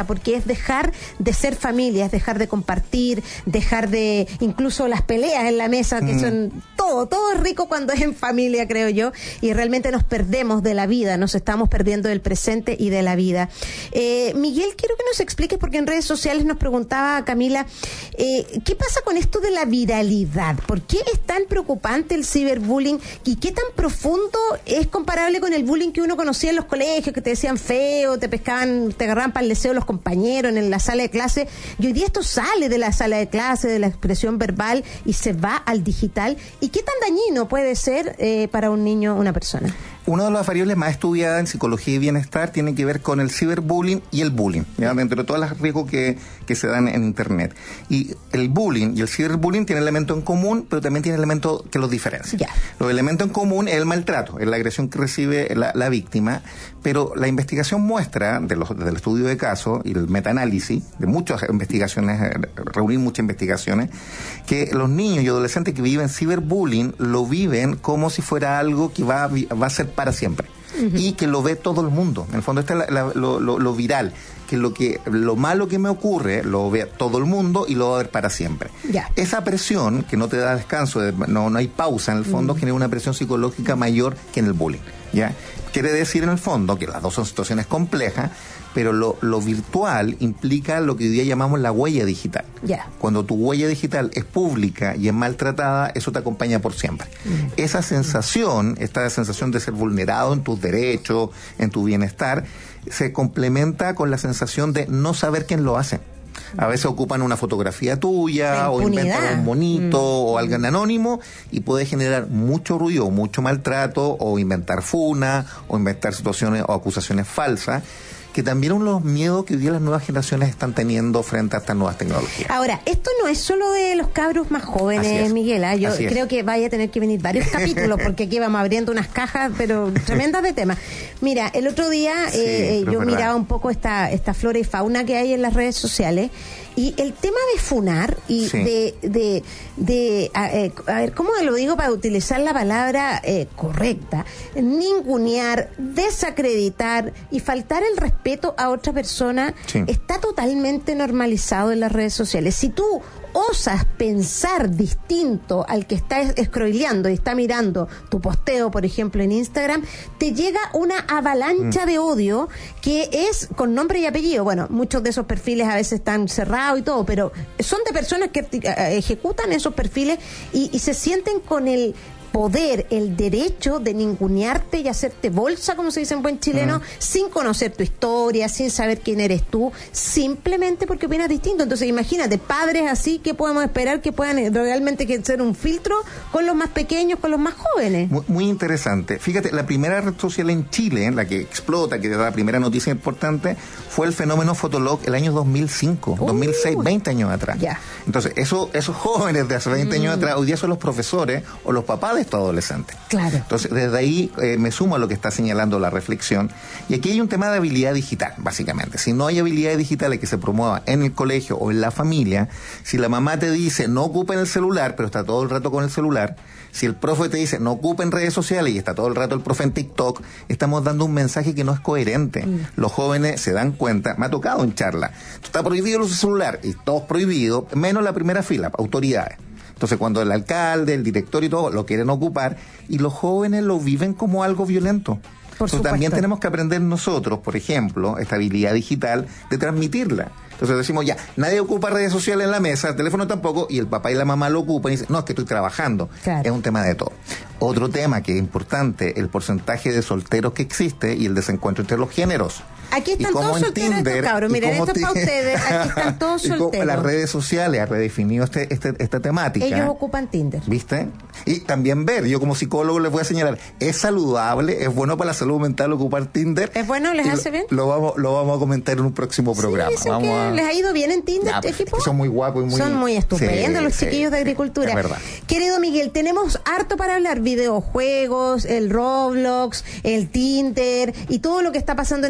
porque es dejar de ser familia, es dejar de compartir, dejar de, incluso las peleas en la mesa, que mm. son todo, todo es rico cuando es en familia, creo yo, y realmente nos perdemos de la vida, nos estamos perdiendo del presente y de la vida. Eh, Miguel, quiero que nos expliques, porque en redes sociales nos preguntaba Camila, eh, ¿qué pasa con esto de la viralidad? ¿Por qué es tan preocupante el ciberbullying y qué tan profundo es comparable con el bullying que uno conocía en los colegios, que te decían feo, te pescaban, te agarraban para el deseo los compañeros en la sala de clase, y hoy día esto sale de la sala de clase, de la expresión verbal y se va al digital? ¿Y qué tan dañino puede ser eh, para un niño o una persona? Una de las variables más estudiadas en psicología y bienestar tiene que ver con el ciberbullying y el bullying, ¿ya? Dentro de todos los riesgos que, que se dan en Internet. Y el bullying y el ciberbullying tienen elementos en común, pero también tienen elementos que los diferencian. Yeah. Los elementos en común es el maltrato, es la agresión que recibe la, la víctima, pero la investigación muestra, de los, del estudio de caso y el metaanálisis, de muchas investigaciones, reunir muchas investigaciones, que los niños y adolescentes que viven ciberbullying lo viven como si fuera algo que va, va a ser para siempre. Uh-huh. Y que lo ve todo el mundo. En el fondo, esto es la, la, lo, lo, lo viral, que lo que lo malo que me ocurre lo ve todo el mundo y lo va a ver para siempre. Yeah. Esa presión que no te da descanso, no, no hay pausa, en el fondo uh-huh. genera una presión psicológica mayor que en el bullying, ¿ya? Quiere decir en el fondo que las dos son situaciones complejas, pero lo, lo virtual implica lo que hoy día llamamos la huella digital. Yeah. Cuando tu huella digital es pública y es maltratada, eso te acompaña por siempre. Mm. Esa sensación, esta sensación de ser vulnerado en tus derechos, en tu bienestar, se complementa con la sensación de no saber quién lo hace. A veces ocupan una fotografía tuya o inventan un monito mm. o algo anónimo y puede generar mucho ruido, mucho maltrato, o inventar funa o inventar situaciones o acusaciones falsas, que también uno de los miedos que hoy día las nuevas generaciones están teniendo frente a estas nuevas tecnologías. Ahora, esto no es solo de los cabros más jóvenes, Miguel, ¿eh? Yo Así creo es. que vaya a tener que venir varios capítulos, porque aquí vamos abriendo unas cajas, pero tremendas de temas. Mira, el otro día sí, eh, yo miraba un poco esta, esta flora y fauna que hay en las redes sociales, y el tema de funar y sí. de, de, de a, eh, a ver, ¿cómo lo digo para utilizar la palabra eh, correcta? Ningunear, desacreditar y faltar el respeto a otra persona sí. está totalmente normalizado en las redes sociales. Si tú osas pensar distinto al que está scrolleando y está mirando tu posteo, por ejemplo, en Instagram, te llega una avalancha mm. de odio que es con nombre y apellido. Bueno, muchos de esos perfiles a veces están cerrados y todo, pero son de personas que ejecutan esos perfiles y, y se sienten con el poder, el derecho de ningunearte y hacerte bolsa, como se dice en buen chileno, uh-huh. sin conocer tu historia, sin saber quién eres tú, simplemente porque opinas distinto. Entonces, imagínate, padres así, ¿qué podemos esperar que puedan realmente ser un filtro con los más pequeños, con los más jóvenes? Muy, muy interesante. Fíjate, la primera red social en Chile, la que explota, que da la primera noticia importante, fue el fenómeno Fotolog el año dos mil cinco, uh, dos mil seis, veinte años atrás. Ya. Entonces, eso, esos jóvenes de hace veinte mm. años atrás, hoy día son los profesores o los papás de estos adolescentes. Claro. Entonces, desde ahí eh, me sumo a lo que está señalando la reflexión. Y aquí hay un tema de habilidad digital, básicamente. Si no hay habilidades digitales que se promuevan en el colegio o en la familia, si la mamá te dice no ocupen el celular, pero está todo el rato con el celular, si el profe te dice no ocupen redes sociales y está todo el rato el profe en TikTok, estamos dando un mensaje que no es coherente. Mm. Los jóvenes se dan cuenta, me ha tocado en charla, está prohibido el uso del celular y todos prohibidos, menos la primera fila, autoridades. Entonces, cuando el alcalde, el director y todo lo quieren ocupar, y los jóvenes lo viven como algo violento. Por Entonces, también tenemos que aprender nosotros, por ejemplo, esta habilidad digital de transmitirla. Entonces decimos, ya, nadie ocupa redes sociales en la mesa, el teléfono tampoco, y el papá y la mamá lo ocupan y dicen, no, es que estoy trabajando. Claro. Es un tema de todo. Otro tema que es importante, el porcentaje de solteros que existe y el desencuentro entre los géneros. Aquí están todos solteros estos cabros. Miren, esto es para ustedes. Aquí están todos solteros. Las redes sociales han redefinido este, este, esta temática. Ellos ocupan Tinder. ¿Viste? Y también ver, yo como psicólogo les voy a señalar, es saludable, es bueno para la salud mental ocupar Tinder. ¿Es bueno? ¿Les hace bien? Lo vamos, lo vamos a comentar en un próximo programa. Sí, vamos que a... ¿Les ha ido bien en Tinder, nah, pues, equipo? Son muy guapos y muy... Son muy estupendos, sí, los chiquillos sí, de agricultura. Es verdad. Querido Miguel, tenemos harto para hablar. Videojuegos, el Roblox, el Tinder y todo lo que está pasando en este mundo digital.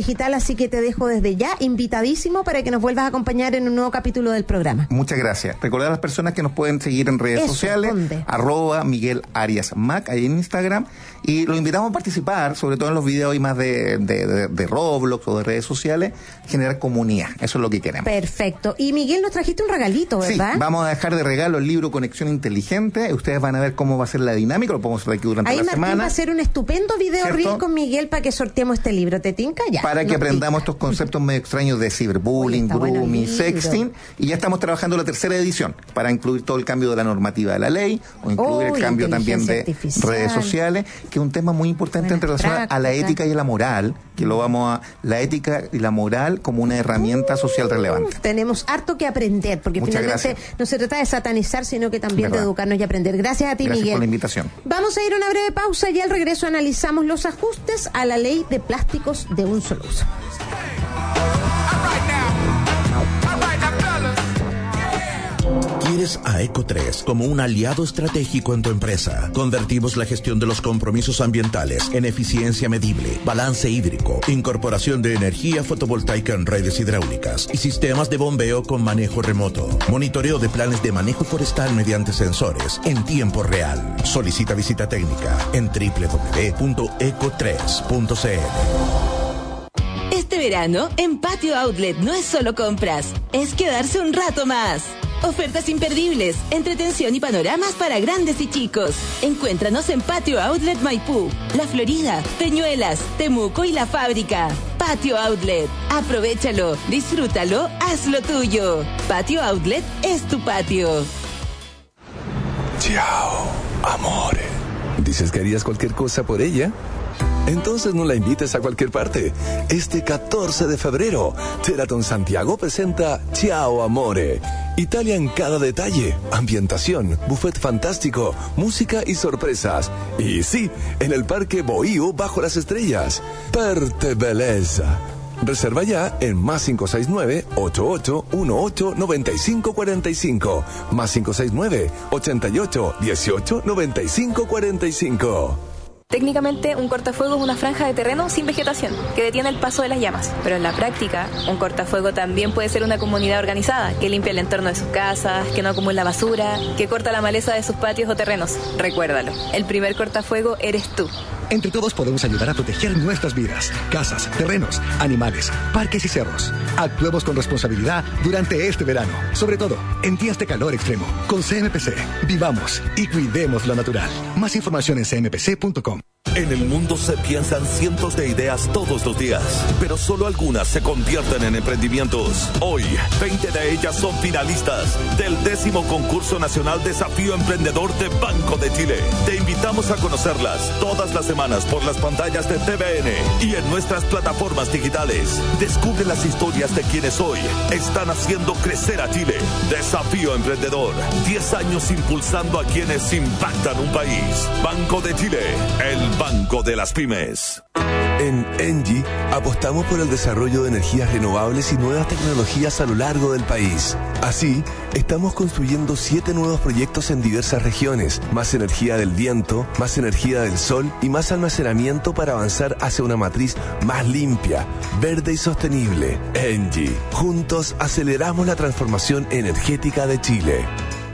digital, así que te dejo desde ya invitadísimo para que nos vuelvas a acompañar en un nuevo capítulo del programa. Muchas gracias. Recordar a las personas que nos pueden seguir en redes Eso, sociales, ¿dónde? arroba Miguel Arias Mac, ahí en Instagram, y los invitamos a participar, sobre todo en los videos y más de, de, de, de Roblox o de redes sociales, generar comunidad, eso es lo que queremos. Perfecto. Y Miguel, nos trajiste un regalito, ¿verdad? Sí, vamos a dejar de regalo el libro Conexión Inteligente, ustedes van a ver cómo va a ser la dinámica, lo podemos hacer aquí durante Ahí la Martín semana. va a hacer un estupendo video ¿Cierto? reel con Miguel para que sorteemos este libro. ¿Te tinca? Ya. Para que Nos aprendamos tinca. estos conceptos medio extraños de ciberbullying, Oye, está bueno el grooming, libro. sexting, y ya estamos trabajando la tercera edición para incluir todo el cambio de la normativa de la ley o incluir Oh, el cambio también de inteligencia artificial. redes sociales, que es un tema muy importante Buenas en relación a la prácticas. ética y a la moral, que lo vamos a la ética y la moral como una herramienta social relevante. Uf, tenemos harto que aprender, porque Muchas finalmente gracias. no se trata de satanizar, sino que también Verdad. de educarnos y aprender. Gracias a ti, Gracias Miguel. por la invitación. Vamos a ir a una breve pausa y al regreso analizamos los ajustes a la ley de plásticos de un solo uso. ¿Quieres a Eco tres como un aliado estratégico en tu empresa? Convertimos la gestión de los compromisos ambientales en eficiencia medible, balance hídrico, incorporación de energía fotovoltaica en redes hidráulicas y sistemas de bombeo con manejo remoto. Monitoreo de planes de manejo forestal mediante sensores en tiempo real. Solicita visita técnica en doble u doble u doble u punto eco tres punto c l. Este verano, en Patio Outlet no es solo compras, es quedarse un rato más. Ofertas imperdibles, entretención y panoramas para grandes y chicos. Encuéntranos en Patio Outlet Maipú, La Florida, Peñuelas, Temuco y La Fábrica. Patio Outlet. Aprovechalo, disfrútalo, hazlo tuyo. Patio Outlet es tu patio. Ciao, amore. ¿Dices que harías cualquier cosa por ella? Entonces no la invites a cualquier parte. Este catorce de febrero, Sheraton Santiago presenta Ciao Amore. Italia en cada detalle, ambientación, buffet fantástico, música y sorpresas. Y sí, en el Parque Bohío bajo las estrellas. Perte belleza. Reserva ya en más cinco seis nueve, ocho ocho uno ocho nueve cinco cuatro cinco, más cinco seis nueve, ochenta y ocho, dieciocho, noventa y cinco cuarenta y cinco. Técnicamente, un cortafuego es una franja de terreno sin vegetación, que detiene el paso de las llamas. Pero en la práctica, un cortafuego también puede ser una comunidad organizada, que limpia el entorno de sus casas, que no acumula basura, que corta la maleza de sus patios o terrenos. Recuérdalo, el primer cortafuego eres tú. Entre todos podemos ayudar a proteger nuestras vidas, casas, terrenos, animales, parques y cerros. Actuemos con responsabilidad durante este verano, sobre todo en días de calor extremo. Con C M P C, vivamos y cuidemos lo natural. Más información en c m p c punto com. En el mundo se piensan cientos de ideas todos los días, pero solo algunas se convierten en emprendimientos. Hoy, veinte de ellas son finalistas del décimo concurso nacional Desafío Emprendedor de Banco de Chile. Te invitamos a conocerlas todas las semanas por las pantallas de T V N y en nuestras plataformas digitales. Descubre las historias de quienes hoy están haciendo crecer a Chile. Desafío Emprendedor, diez años impulsando a quienes impactan un país. Banco de Chile, el banco de las pymes. En Engie apostamos por el desarrollo de energías renovables y nuevas tecnologías a lo largo del país. Así, estamos construyendo siete nuevos proyectos en diversas regiones, más energía del viento, más energía del sol y más almacenamiento para avanzar hacia una matriz más limpia, verde y sostenible. Engie, juntos aceleramos la transformación energética de Chile.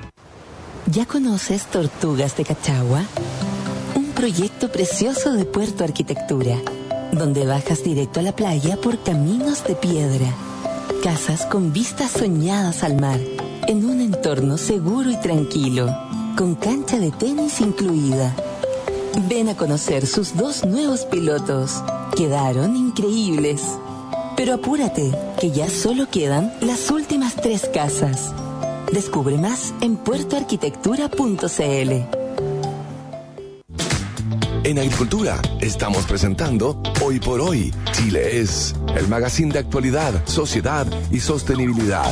¿Ya conoces Tortugas de Cachagua? Un proyecto precioso de Puerto Arquitectura, donde bajas directo a la playa por caminos de piedra. Casas con vistas soñadas al mar, en un entorno seguro y tranquilo, con cancha de tenis incluida. Ven a conocer sus dos nuevos pilotos. Quedaron increíbles. Pero apúrate, que ya solo quedan las últimas tres casas. Descubre más en puerto arquitectura punto c l. En Agricultura estamos presentando Hoy por Hoy, Chile es, el magazine de actualidad, sociedad y sostenibilidad.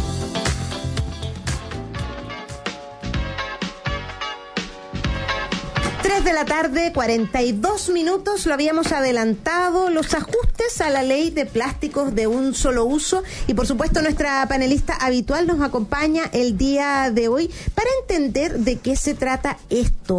tres de la tarde, cuarenta y dos minutos, lo habíamos adelantado, los ajustes a la ley de plásticos de un solo uso, y por supuesto nuestra panelista habitual nos acompaña el día de hoy para entender de qué se trata esto.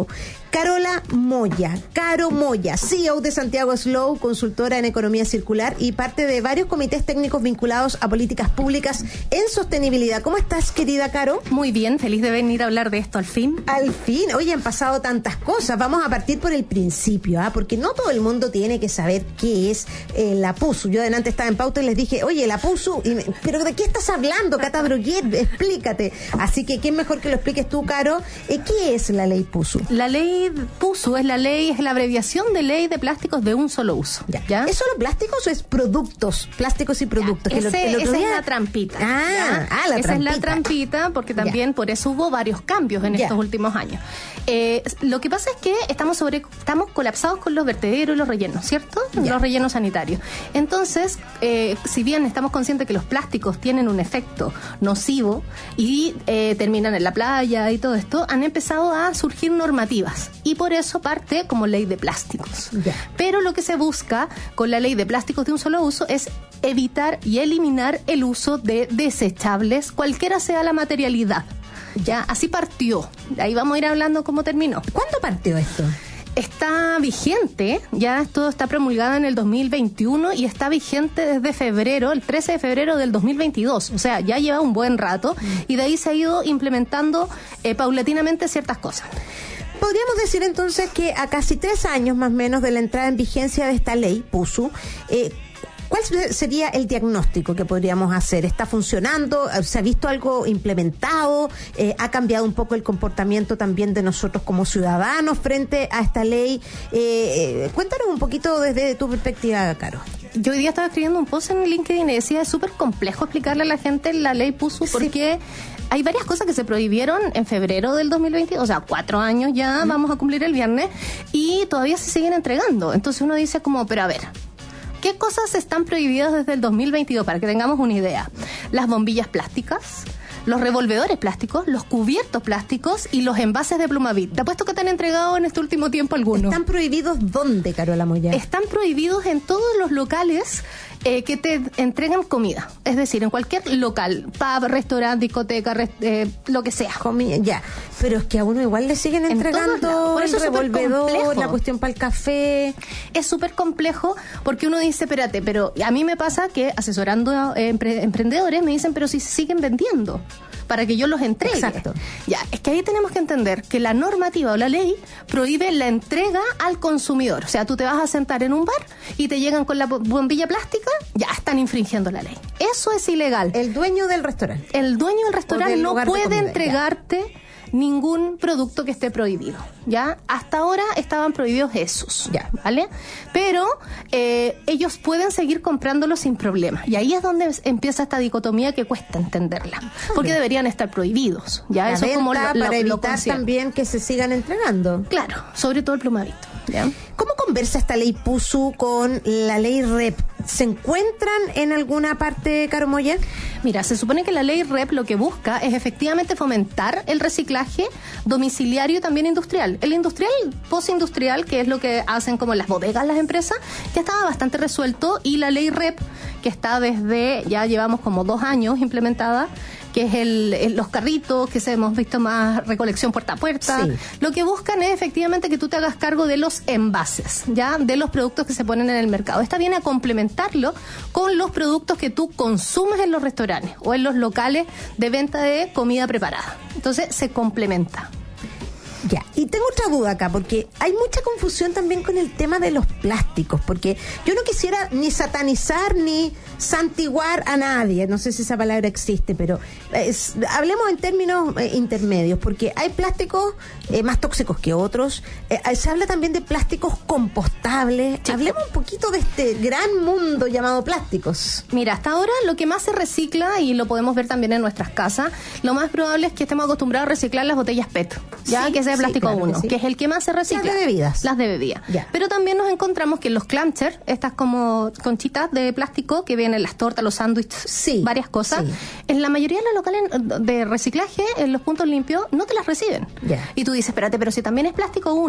Carola Moya, Caro Moya, C E O de Santiago Slow, consultora en economía circular y parte de varios comités técnicos vinculados a políticas públicas en sostenibilidad. ¿Cómo estás, querida Caro? Muy bien, feliz de venir a hablar de esto al fin. Al fin, oye, han pasado tantas cosas. Vamos a partir por el principio, ¿ah? Porque no todo el mundo tiene que saber qué es eh, la P U S U. Yo adelante estaba en pauta y les dije, oye, la P U S U, y me, ¿pero de qué estás hablando, Cata Droguet? Explícate. Así que, ¿quién mejor que lo expliques tú, Caro? Eh, ¿Qué es la ley P U S U? La ley P U S U es la ley, es la abreviación de ley de plásticos de un solo uso. Ya. ¿Ya? ¿Es solo plásticos o es productos? Plásticos y productos. Ese, el, el esa día... es la trampita. Ah, ah, la esa trampita. es la trampita, porque también ya. por eso hubo varios cambios en ya. estos últimos años. Eh, lo que pasa es que estamos sobre estamos colapsados con los vertederos y los rellenos, ¿cierto? Ya. Los rellenos sanitarios. Entonces, eh, si bien estamos conscientes que los plásticos tienen un efecto nocivo y eh, terminan en la playa y todo esto, han empezado a surgir normativas y por eso parte como ley de plásticos. Ya. Pero lo que se busca con la ley de plásticos de un solo uso es evitar y eliminar el uso de desechables, cualquiera sea la materialidad. Ya, así partió. Ahí vamos a ir hablando cómo terminó. ¿Cuándo partió esto? Está vigente, ya esto está promulgado en el dos mil veintiuno y está vigente desde febrero, el trece de febrero del dos mil veintidós. O sea, ya lleva un buen rato y de ahí se ha ido implementando eh, paulatinamente ciertas cosas. Podríamos decir entonces que a casi tres años más o menos de la entrada en vigencia de esta ley, P U S U, eh, ¿cuál sería el diagnóstico que podríamos hacer? ¿Está funcionando? ¿Se ha visto algo implementado? Eh, ¿Ha cambiado un poco el comportamiento también de nosotros como ciudadanos frente a esta ley? Eh, eh, cuéntanos un poquito desde tu perspectiva, Caro. Yo hoy día estaba escribiendo un post en LinkedIn y decía, es súper complejo explicarle a la gente la ley P U S U porque sí. hay varias cosas que se prohibieron en febrero del dos mil veinte, o sea, cuatro años ya, mm. vamos a cumplir el viernes, y todavía se siguen entregando. Entonces uno dice como, pero a ver, ¿qué cosas están prohibidas desde el dos mil veintidós? Para que tengamos una idea. Las bombillas plásticas, los revolvedores plásticos, los cubiertos plásticos y los envases de Plumavit. Te apuesto que te han entregado en este último tiempo algunos. ¿Están prohibidos dónde, Carola Moya? Están prohibidos en todos los locales eh, que te entregan comida. Es decir, en cualquier local, pub, restaurante, discoteca, rest, eh, lo que sea. Comida, ya. Pero es que a uno igual le siguen entregando Por eso el revolvedor, la complejo. cuestión para el café. Es súper complejo porque uno dice, espérate, pero a mí me pasa que asesorando a empre- emprendedores me dicen, pero si se siguen vendiendo para que yo los entregue. Exacto. Ya, es que ahí tenemos que entender que la normativa o la ley prohíbe la entrega al consumidor. O sea, tú te vas a sentar en un bar y te llegan con la bombilla plástica, ya están infringiendo la ley. Eso es ilegal. El dueño del restaurante. El dueño del restaurante del no puede comida, entregarte ya. ningún producto que esté prohibido, ¿ya? Hasta ahora estaban prohibidos esos, ya, ¿vale? Pero eh, ellos pueden seguir comprándolos sin problema. Y ahí es donde empieza esta dicotomía que cuesta entenderla. Porque deberían estar prohibidos, ¿ya? La Eso venta como lo, para lo, evitar lo también que se sigan entregando. Claro, sobre todo el Plumavit, ¿ya? ¿Cómo conversa esta ley P U S U con la ley R E P? ¿Se encuentran en alguna parte, Caro Moya? Mira, se supone que la ley R E P lo que busca es efectivamente fomentar el reciclaje domiciliario y también industrial. El industrial, postindustrial, que es lo que hacen como las bodegas las empresas, ya estaba bastante resuelto, y la ley R E P, que está desde, ya llevamos como dos años implementada, que es el, el, los carritos, que se hemos visto más recolección puerta a puerta. Sí. Lo que buscan es efectivamente que tú te hagas cargo de los envases, ya, de los productos que se ponen en el mercado. Esta viene a complementarlo con los productos que tú consumes en los restaurantes o en los locales de venta de comida preparada. Entonces se complementa. Ya, y tengo otra duda acá, porque hay mucha confusión también con el tema de los plásticos, porque yo no quisiera ni satanizar ni santiguar a nadie, no sé si esa palabra existe, pero es, hablemos en términos eh, intermedios, porque hay plásticos eh, más tóxicos que otros, eh, se habla también de plásticos compostables. Sí. Hablemos un poquito de este gran mundo llamado plásticos. Mira, hasta ahora lo que más se recicla, y lo podemos ver también en nuestras casas, lo más probable es que estemos acostumbrados a reciclar las botellas P E T, ya, sí, que es de plástico sí, claro uno, que, sí. que es el que más se recicla. Las de bebidas. Las de bebidas. Ya. Pero también nos encontramos que los clamshare, estas como conchitas de plástico que vienen en las tortas, los sándwiches, sí, varias cosas, sí. en la mayoría de los locales de reciclaje, en los puntos limpios, no te las reciben. Ya. Y tú dices, espérate, pero si también es plástico uno,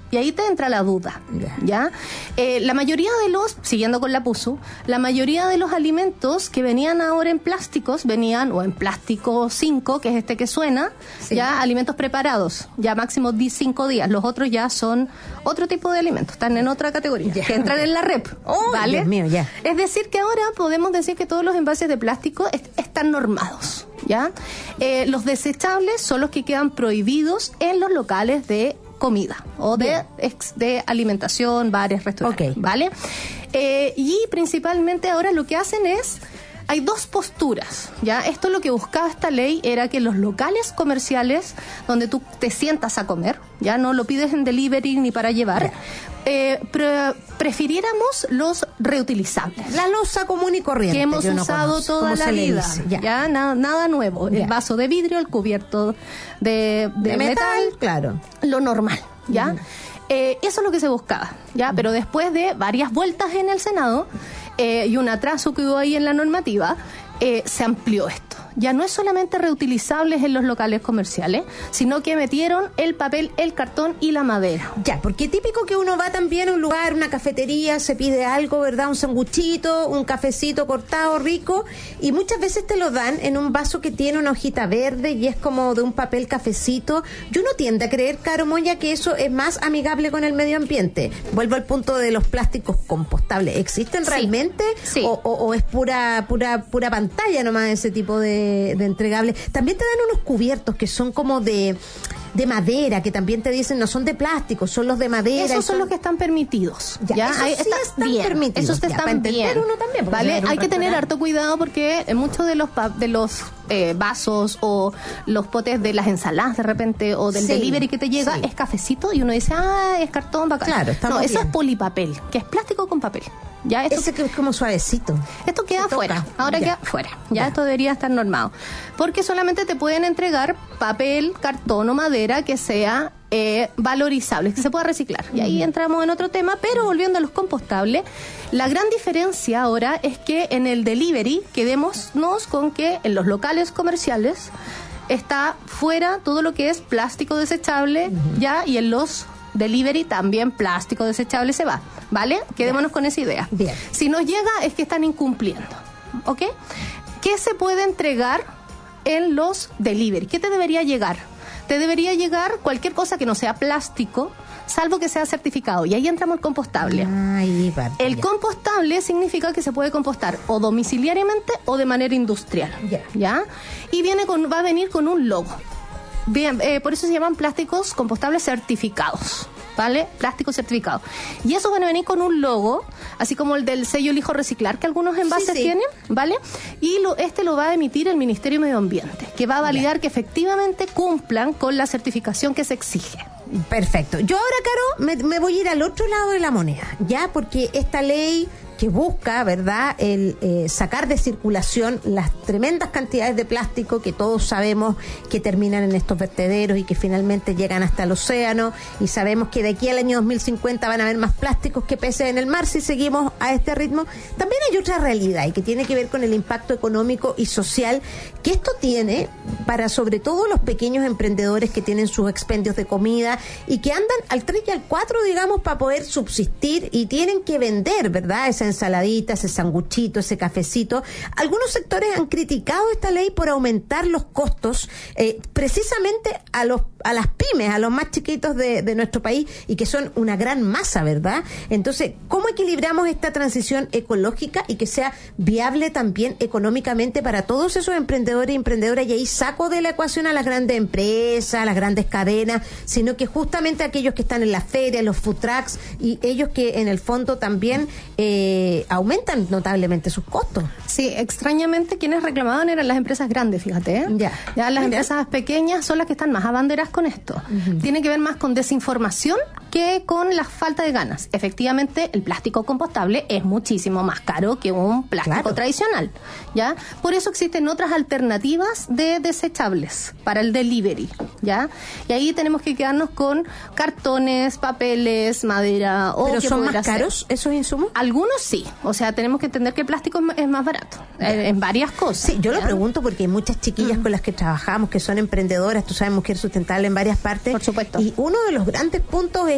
Y ahí te entra la duda, Ya. ¿ya? Eh, la mayoría de los, siguiendo con la PUSU, la mayoría de los alimentos que venían ahora en plásticos, venían o en plástico cinco, que es este que suena, Sí. ya alimentos preparados, ya máximo cinco días. Los otros ya son otro tipo de alimentos, están en otra categoría, Ya. que entran en la REP, Oh, ¿vale? Dios mío, ya. Es decir, que ahora podemos decir que todos los envases de plástico est- están normados, ¿ya? Eh, los desechables son los que quedan prohibidos en los locales de comida o de, Bien. ex- de alimentación, bares, restaurantes, Ok. ¿vale? Eh, y principalmente ahora lo que hacen es, hay dos posturas, ¿ya? Esto lo que buscaba esta ley era que los locales comerciales donde tú te sientas a comer, ya no lo pides en delivery ni para llevar, eh, pre- prefiriéramos los reutilizables. La loza común y corriente Que hemos uno usado conoce, toda como la se le vida. dice. Ya, Ya. nada, nada nuevo. Ya. El vaso de vidrio, el cubierto de, de De metal, claro. lo normal, ¿ya? Eh, eso es lo que se buscaba, ¿ya? Pero después de varias vueltas en el Senado eh, y un atraso que hubo ahí en la normativa, eh, se amplió esto. Ya no es solamente reutilizables en los locales comerciales, sino que metieron el papel, el cartón y la madera. Ya, porque típico que uno va también a un lugar, una cafetería, se pide algo, ¿verdad? Un sanguchito, un cafecito cortado rico, y muchas veces te lo dan en un vaso que tiene una hojita verde y es como de un papel cafecito. Yo no tiendo a creer, Caro Moya, que eso es más amigable con el medio ambiente. Vuelvo al punto de los plásticos compostables. ¿Existen Sí. realmente? Sí. O, o- o es pura, pura, pura pantalla nomás ese tipo de, de entregables? También te dan unos cubiertos que son como de... de madera, que también te dicen no son de plástico, son los de madera. Esos y son los que están permitidos. Ya, Ya, esos ahí sí está están bien. permitidos, Esos ya, están para entender bien. uno también, porque si ¿Vale? va a ir a un Hay que tener restaurante. harto cuidado porque en muchos de los pa- de los eh, vasos o los potes de las ensaladas de repente o del Sí, delivery que te llega sí. es cafecito y uno dice, ah, es cartón, bacán. Claro, estamos no, eso bien. es polipapel, que es plástico con papel. Ya, esto, Ese que es como suavecito. esto queda se fuera, toca. ahora Ya. queda fuera. Ya, Ya. esto debería estar normado. Porque solamente te pueden entregar papel, cartón o madera que sea eh, valorizable, que se pueda reciclar. Y ahí entramos en otro tema, pero volviendo a los compostables, la gran diferencia ahora es que en el delivery quedémonos con que en los locales comerciales está fuera todo lo que es plástico desechable, ya, y en los delivery también plástico desechable se va, ¿vale? Quedémonos con esa idea. Bien. Si nos llega es que están incumpliendo, ¿ok? ¿Qué se puede entregar en los delivery? ¿Qué te debería llegar? Te debería llegar cualquier cosa que no sea plástico, salvo que sea certificado. Y ahí entramos el compostable. Ay, parte, El ya. compostable significa que se puede compostar o domiciliariamente o de manera industrial. Ya. ¿Ya? Y viene con, va a venir con un logo. Bien, eh, por eso se llaman plásticos compostables certificados. ¿Vale? Plástico certificado. Y eso van a venir con un logo, así como el del sello Elijo Reciclar, que algunos envases Sí, sí. tienen, ¿vale? Y lo, este lo va a emitir el Ministerio de Medio Ambiente, que va a validar que efectivamente cumplan con la certificación que se exige. Perfecto. Yo ahora, Caro, me, me voy a ir al otro lado de la moneda, ¿ya? Porque esta ley que busca, ¿verdad?, el eh, sacar de circulación las tremendas cantidades de plástico que todos sabemos que terminan en estos vertederos y que finalmente llegan hasta el océano, y sabemos que de aquí al año dos mil cincuenta van a haber más plásticos que peces en el mar si seguimos a este ritmo. También hay otra realidad y que tiene que ver con el impacto económico y social que esto tiene para sobre todo los pequeños emprendedores que tienen sus expendios de comida y que andan al tres y al cuatro, digamos, para poder subsistir y tienen que vender, ¿verdad?, esa ensaladita, ese sanguchito, ese cafecito. Algunos sectores han criticado esta ley por aumentar los costos eh, precisamente a los a las pymes, a los más chiquitos de, de nuestro país y que son una gran masa, ¿verdad? Entonces, ¿cómo equilibramos esta transición ecológica y que sea viable también económicamente para todos esos emprendedores y emprendedoras? Y ahí saco de la ecuación a las grandes empresas, a las grandes cadenas, sino que justamente aquellos que están en las ferias, los food trucks y ellos que en el fondo también eh, aumentan notablemente sus costos. Sí, extrañamente quienes reclamaban eran las empresas grandes, fíjate. ¿eh? Ya. Ya las Mira. empresas pequeñas son las que están más abanderadas con esto. Tiene que ver más con desinformación que con la falta de ganas. Efectivamente, el plástico compostable es muchísimo más caro que un plástico Claro. tradicional, ¿ya? Por eso existen otras alternativas de desechables para el delivery, ¿ya? Y ahí tenemos que quedarnos con cartones, papeles, madera o ¿Pero qué son poder más hacer. caros esos insumos? Algunos sí, o sea, tenemos que entender que el plástico es ma- es más barato eh, en varias cosas. Sí, yo lo ¿ya? pregunto porque hay muchas chiquillas con las que trabajamos que son emprendedoras, tú sabes, Mujer Sustentable en varias partes. Por supuesto. Y uno de los grandes puntos es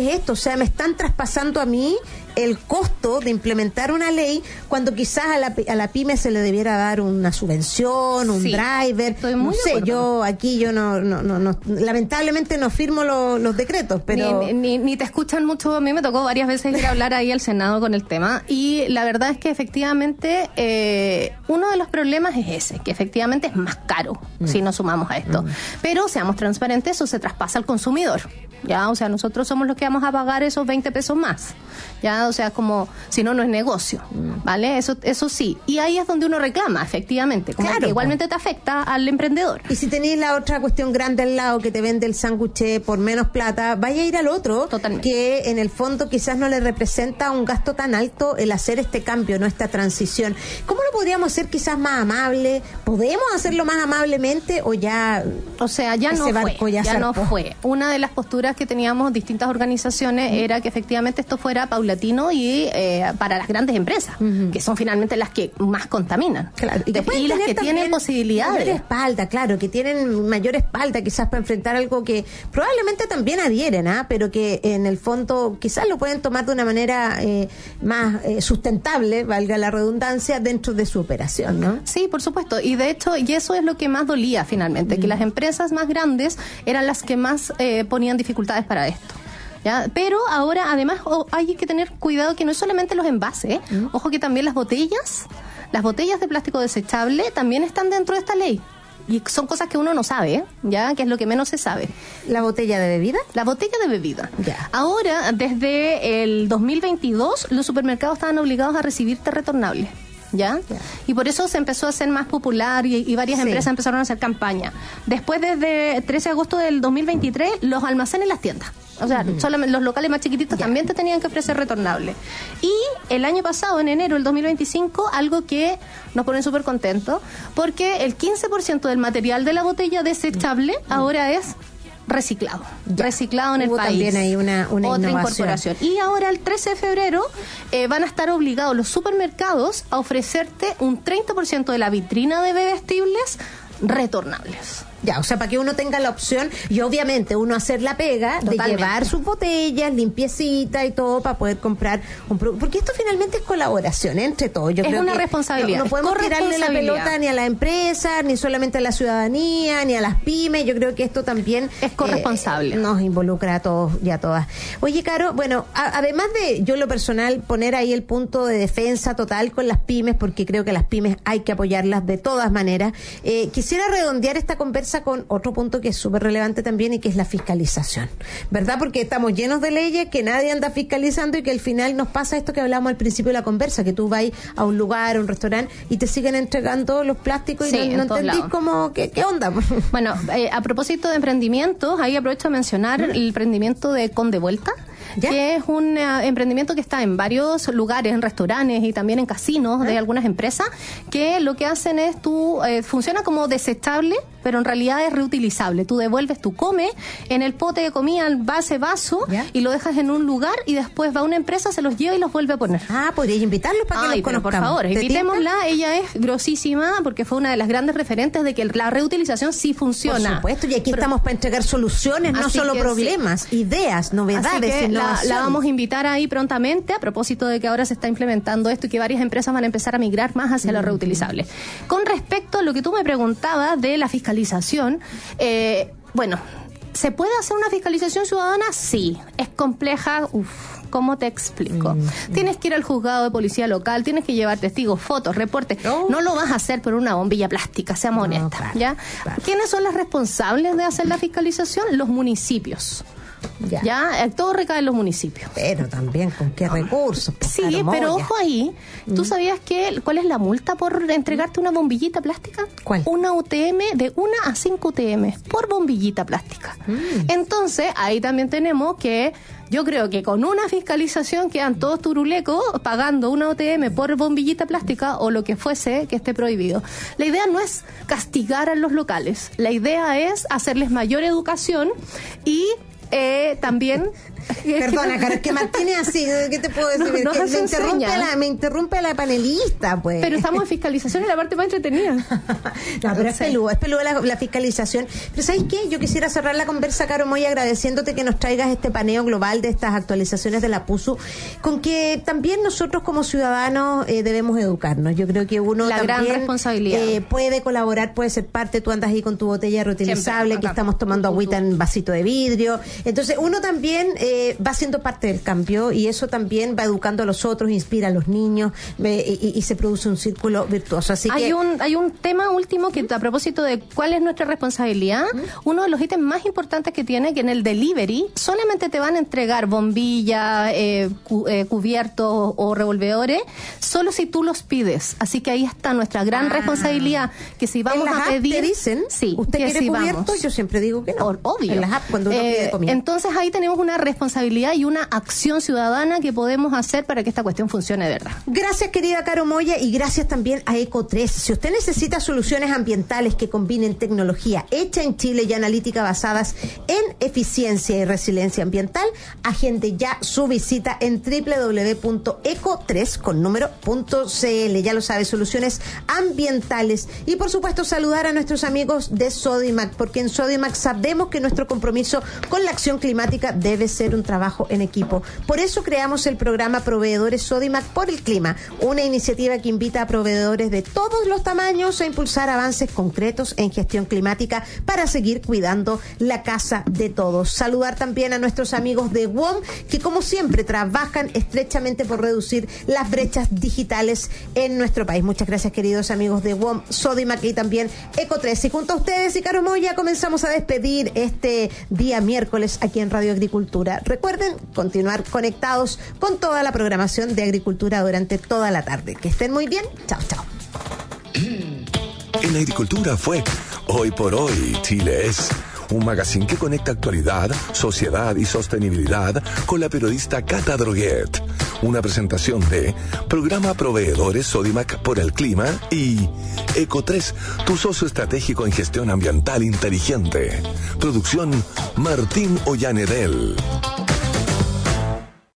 es esto, o sea, me están traspasando a mí el costo de implementar una ley cuando quizás a la, a la pyme se le debiera dar una subvención, un sí, driver, no sé, yo aquí yo no, no, no, no lamentablemente no firmo lo, los decretos, pero... Ni, ni, ni te escuchan mucho, a mí me tocó varias veces ir a hablar ahí al Senado con el tema, y la verdad es que efectivamente eh, uno de los problemas es ese, que efectivamente es más caro mm. si nos sumamos a esto, mm. pero seamos transparentes, eso se traspasa al consumidor, ya, o sea, nosotros somos los que vamos a pagar esos veinte pesos más, ya, o sea, como, si no, no es negocio, ¿vale? Eso eso sí. Y ahí es donde uno reclama, efectivamente, como claro, que igualmente te afecta al emprendedor. Y si tenéis la otra cuestión grande al lado, que te vende el sándwich por menos plata, vaya a ir al otro, totalmente, que en el fondo quizás no le representa un gasto tan alto el hacer este cambio, no esta transición. ¿Cómo lo podríamos hacer quizás más amable? ¿Podemos hacerlo más amablemente o ya... O sea, ya no fue, ya, ya no fue. Una de las posturas que teníamos distintas organizaciones uh-huh. era que efectivamente esto fuera paulatino y eh, para las grandes empresas, uh-huh. que son finalmente las que más contaminan. Claro. Y, y las que tienen posibilidades. Mayor espalda, claro, que tienen mayor espalda quizás para enfrentar algo que probablemente también adhieren, ¿ah? Pero que en el fondo quizás lo pueden tomar de una manera eh, más eh, sustentable, valga la redundancia, dentro de su operación, ¿no? Sí, por supuesto. Y de hecho, y eso es lo que más dolía finalmente, uh-huh. que las empresas más grandes eran las que más eh, ponían dificultades para esto. ¿Ya? Pero ahora además oh, hay que tener cuidado que no es solamente los envases, ¿eh? ¿Mm? Ojo que también las botellas, las botellas de plástico desechable también están dentro de esta ley. Y son cosas que uno no sabe, ¿eh? ¿Ya? Que es lo que menos se sabe. ¿La botella de bebida? La botella de bebida. Ya. Ahora, desde el dos mil veintidós, los supermercados estaban obligados a recibirte retornables. ¿Ya? ¿Ya? Y por eso se empezó a hacer más popular y, y varias sí. empresas empezaron a hacer campaña. Después, desde el trece de agosto del dos mil veintitrés, los almacenes en las tiendas. O sea, uh-huh. solamente los locales más chiquititos ya. también te tenían que ofrecer retornables. Y el año pasado, en enero del dos mil veinticinco, algo que nos pone súper contentos, porque el quince por ciento del material de la botella desechable uh-huh. ahora es reciclado, ya. reciclado en Hubo el país. También hay una, una otra innovación. incorporación. Y ahora el trece de febrero eh, van a estar obligados los supermercados a ofrecerte un treinta por ciento de la vitrina de bebestibles retornables. Ya, o sea, para que uno tenga la opción y obviamente uno hacer la pega Totalmente. de llevar sus botellas limpiecitas y todo para poder comprar un producto. Porque esto finalmente es colaboración entre todos. Yo es creo una que responsabilidad. No, no podemos tirarle la pelota ni a la empresa, ni solamente a la ciudadanía, ni a las pymes. Yo creo que esto también es corresponsable. Eh, nos involucra a todos y a todas. Oye, Caro, bueno, a, además de yo en lo personal poner ahí el punto de defensa total con las pymes, porque creo que las pymes hay que apoyarlas de todas maneras, eh, quisiera redondear esta conversa con otro punto que es súper relevante también y que es la fiscalización, ¿verdad? Porque estamos llenos de leyes que nadie anda fiscalizando y que al final nos pasa esto que hablamos al principio de la conversa, que tú vas a un lugar, a un restaurante y te siguen entregando los plásticos sí, y no, no entendís cómo, ¿qué, qué onda? Bueno, eh, a propósito de emprendimientos, ahí aprovecho a mencionar ¿Mm? el emprendimiento de Conde Vuelta, ¿Ya? que es un uh, emprendimiento que está en varios lugares, en restaurantes y también en casinos ¿Ah? de algunas empresas, que lo que hacen es, tú, eh, funciona como desechable, pero en realidad es reutilizable. Tú devuelves, tú comes en el pote de comida, en base vaso, ¿Ya? y lo dejas en un lugar y después va una empresa, se los lleva y los vuelve a poner. Ah, podrías invitarlos para que Ay, los conozcamos. Por favor, invitémosla. Ella es grosísima porque fue una de las grandes referentes de que la reutilización sí funciona. Por supuesto, y aquí pero, estamos para entregar soluciones, no solo problemas, sí. ideas, novedades, la, la vamos a invitar ahí prontamente, a propósito de que ahora se está implementando esto y que varias empresas van a empezar a migrar más hacia mm. lo reutilizable. Con respecto a lo que tú me preguntabas de la fiscalización, eh, bueno, ¿se puede hacer una fiscalización ciudadana? Sí. ¿Es compleja? Uf. ¿Cómo te explico? Mm, tienes que ir al juzgado de policía local, tienes que llevar testigos, fotos, reportes. No, no lo vas a hacer por una bombilla plástica, seamos no, honestas. Claro, ¿ya? Claro. ¿Quiénes son los responsables de hacer la fiscalización? Los municipios. Ya. ya, todo recae en los municipios. Pero también, ¿con qué recursos? Sí, pero ojo ahí, ¿tú sabías que cuál es la multa por entregarte una bombillita plástica? ¿Cuál? Una U T M de una a cinco U T M por bombillita plástica. Mm. Entonces, ahí también tenemos que, yo creo que con una fiscalización quedan todos turulecos pagando una U T M por bombillita plástica o lo que fuese que esté prohibido. La idea no es castigar a los locales, la idea es hacerles mayor educación y Eh, también Perdona, Caro, es que Martín es así, ¿qué te puedo decir? No, no que se me, interrumpe la, me interrumpe la panelista, pues. Pero estamos en fiscalización, es la parte más entretenida. No, pero es peluda, es peluda la, la fiscalización. Pero ¿sabes qué? Yo quisiera cerrar la conversa, Caro Moya, agradeciéndote que nos traigas este paneo global de estas actualizaciones de la PUSU, con que también nosotros como ciudadanos eh, debemos educarnos. Yo creo que uno la también gran responsabilidad. Eh, puede colaborar, puede ser parte. Tú andas ahí con tu botella reutilizable, Siempre, que estamos tomando agüita en vasito de vidrio. Entonces uno también eh, va siendo parte del cambio y eso también va educando a los otros, inspira a los niños eh, y, y se produce un círculo virtuoso. Así hay que un hay un tema último que a propósito de cuál es nuestra responsabilidad, ¿Mm? uno de los ítems más importantes que tiene que en el delivery solamente te van a entregar bombillas, eh, cu, eh, cubiertos o revolvedores solo si tú los pides. Así que ahí está nuestra gran ah. responsabilidad, que si vamos ¿En las a pedir te dicen? Sí, ¿Usted quiere si cubierto? Vamos. Yo siempre digo que no. Or, obvio. En las apps cuando uno eh, pide comida. Entonces ahí tenemos una responsabilidad y una acción ciudadana que podemos hacer para que esta cuestión funcione de verdad. Gracias, querida Caro Moya, y gracias también a Eco tres. Si usted necesita soluciones ambientales que combinen tecnología hecha en Chile y analítica basadas en eficiencia y resiliencia ambiental, agende ya su visita en doble u doble u doble u punto eco tres con número punto c l. Ya lo sabe, soluciones ambientales. Y por supuesto saludar a nuestros amigos de Sodimac, porque en Sodimac sabemos que nuestro compromiso con la acción climática debe ser un trabajo en equipo. Por eso creamos el programa Proveedores Sodimac por el Clima, una iniciativa que invita a proveedores de todos los tamaños a impulsar avances concretos en gestión climática para seguir cuidando la casa de todos. Saludar también a nuestros amigos de W O M, que como siempre trabajan estrechamente por reducir las brechas digitales en nuestro país. Muchas gracias, queridos amigos de W O M, Sodimac y también Eco tres. Y junto a ustedes y Caro Moya comenzamos a despedir este día miércoles aquí en Radio Agricultura. Recuerden continuar conectados con toda la programación de Agricultura durante toda la tarde. Que estén muy bien. Chao, chao. En Agricultura fue Hoy por Hoy, Chile es un magazine que conecta actualidad, sociedad y sostenibilidad con la periodista Cata Droguet. Una presentación de Programa Proveedores Sodimac por el Clima y Eco tres, tu socio estratégico en gestión ambiental inteligente. Producción Martín Ollanedel.